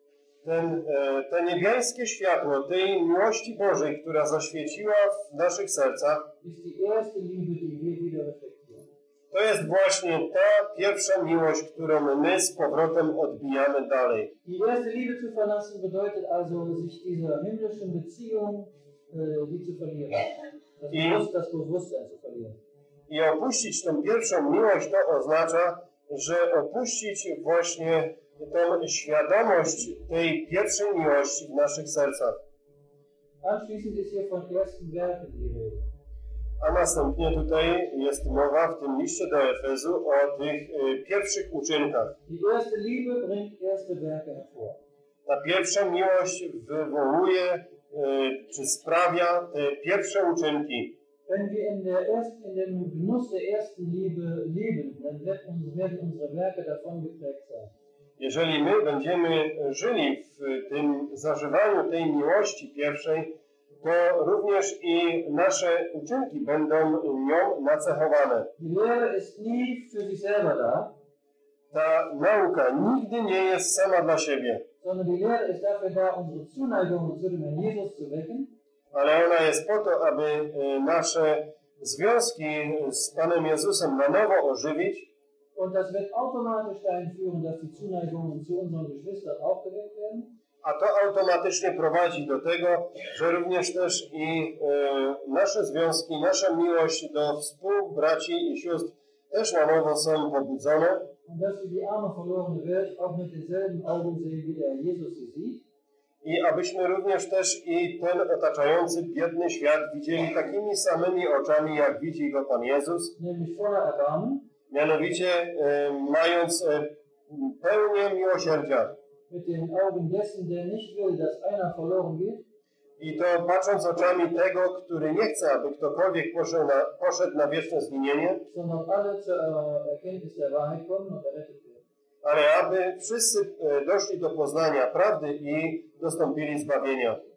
To niebiańskie światło tej miłości Bożej, która zaświeciła w naszych sercach, ist die erste Liebe, die wir wieder reflektieren. to jest właśnie ta pierwsza miłość, którą my z powrotem odbijamy dalej. Die erste Liebe zu verlassen bedeutet also, sich dieser himmlischen Beziehung die zu verlieren. Das Bewusstsein zu verlieren. I opuścić tą pierwszą miłość to oznacza, że opuścić właśnie tą świadomość tej pierwszej miłości w naszych sercach. Anschließend ist hier von ersten Werken die Rede. A następnie tutaj jest mowa w tym liście do Efezu o tych pierwszych uczynkach. Die erste Liebe bringt erste Werke hervor. Ta pierwsza miłość wywołuje czy sprawia te pierwsze uczynki Wenn wir in dem Genuss der ersten Liebe leben, dann werden unsere Werke davon geprägt sein. Jeżeli my będziemy żyli w tym zażywaniu tej miłości pierwszej, to również i nasze uczynki będą nią nacechowane. Die Lehre ist nie für sich selber da, Ta nauka nigdy nie jest sama dla siebie, sondern die Lehre ist dafür da, unsere Zuneigung zu dem Herrn Jesus zu wecken, ale ona jest po to, aby nasze związki z Panem Jezusem na nowo ożywić. und das wird automatisch dahin führen, dass die Zuneigungen zu unseren Geschwistern auch geweckt werden. A to automatycznie prowadzi do tego, że również też i nasze związki, nasza miłość do współbraci i sióstr też na nowo są pobudzone. Und dass wir die arme, verlorene Welt auch mit denselben Augen sehen, wie der Jesus sie sieht. I abyśmy również też i ten otaczający biedny świat widzieli takimi samymi oczami, jak widzi go Pan Jezus. Nämlich voller Erbarmen, Mianowicie mając pełnię miłosierdzia. mit den Augen dessen, der nicht will, dass einer verloren geht, I to patrząc oczami tego, który nie chce, aby ktokolwiek poszedł na wieczne zginienie, sondern alle zur Erkenntnis der Wahrheit kommen und errettet werden. ale aby wszyscy doszli do poznania prawdy i dostąpili zbawienia.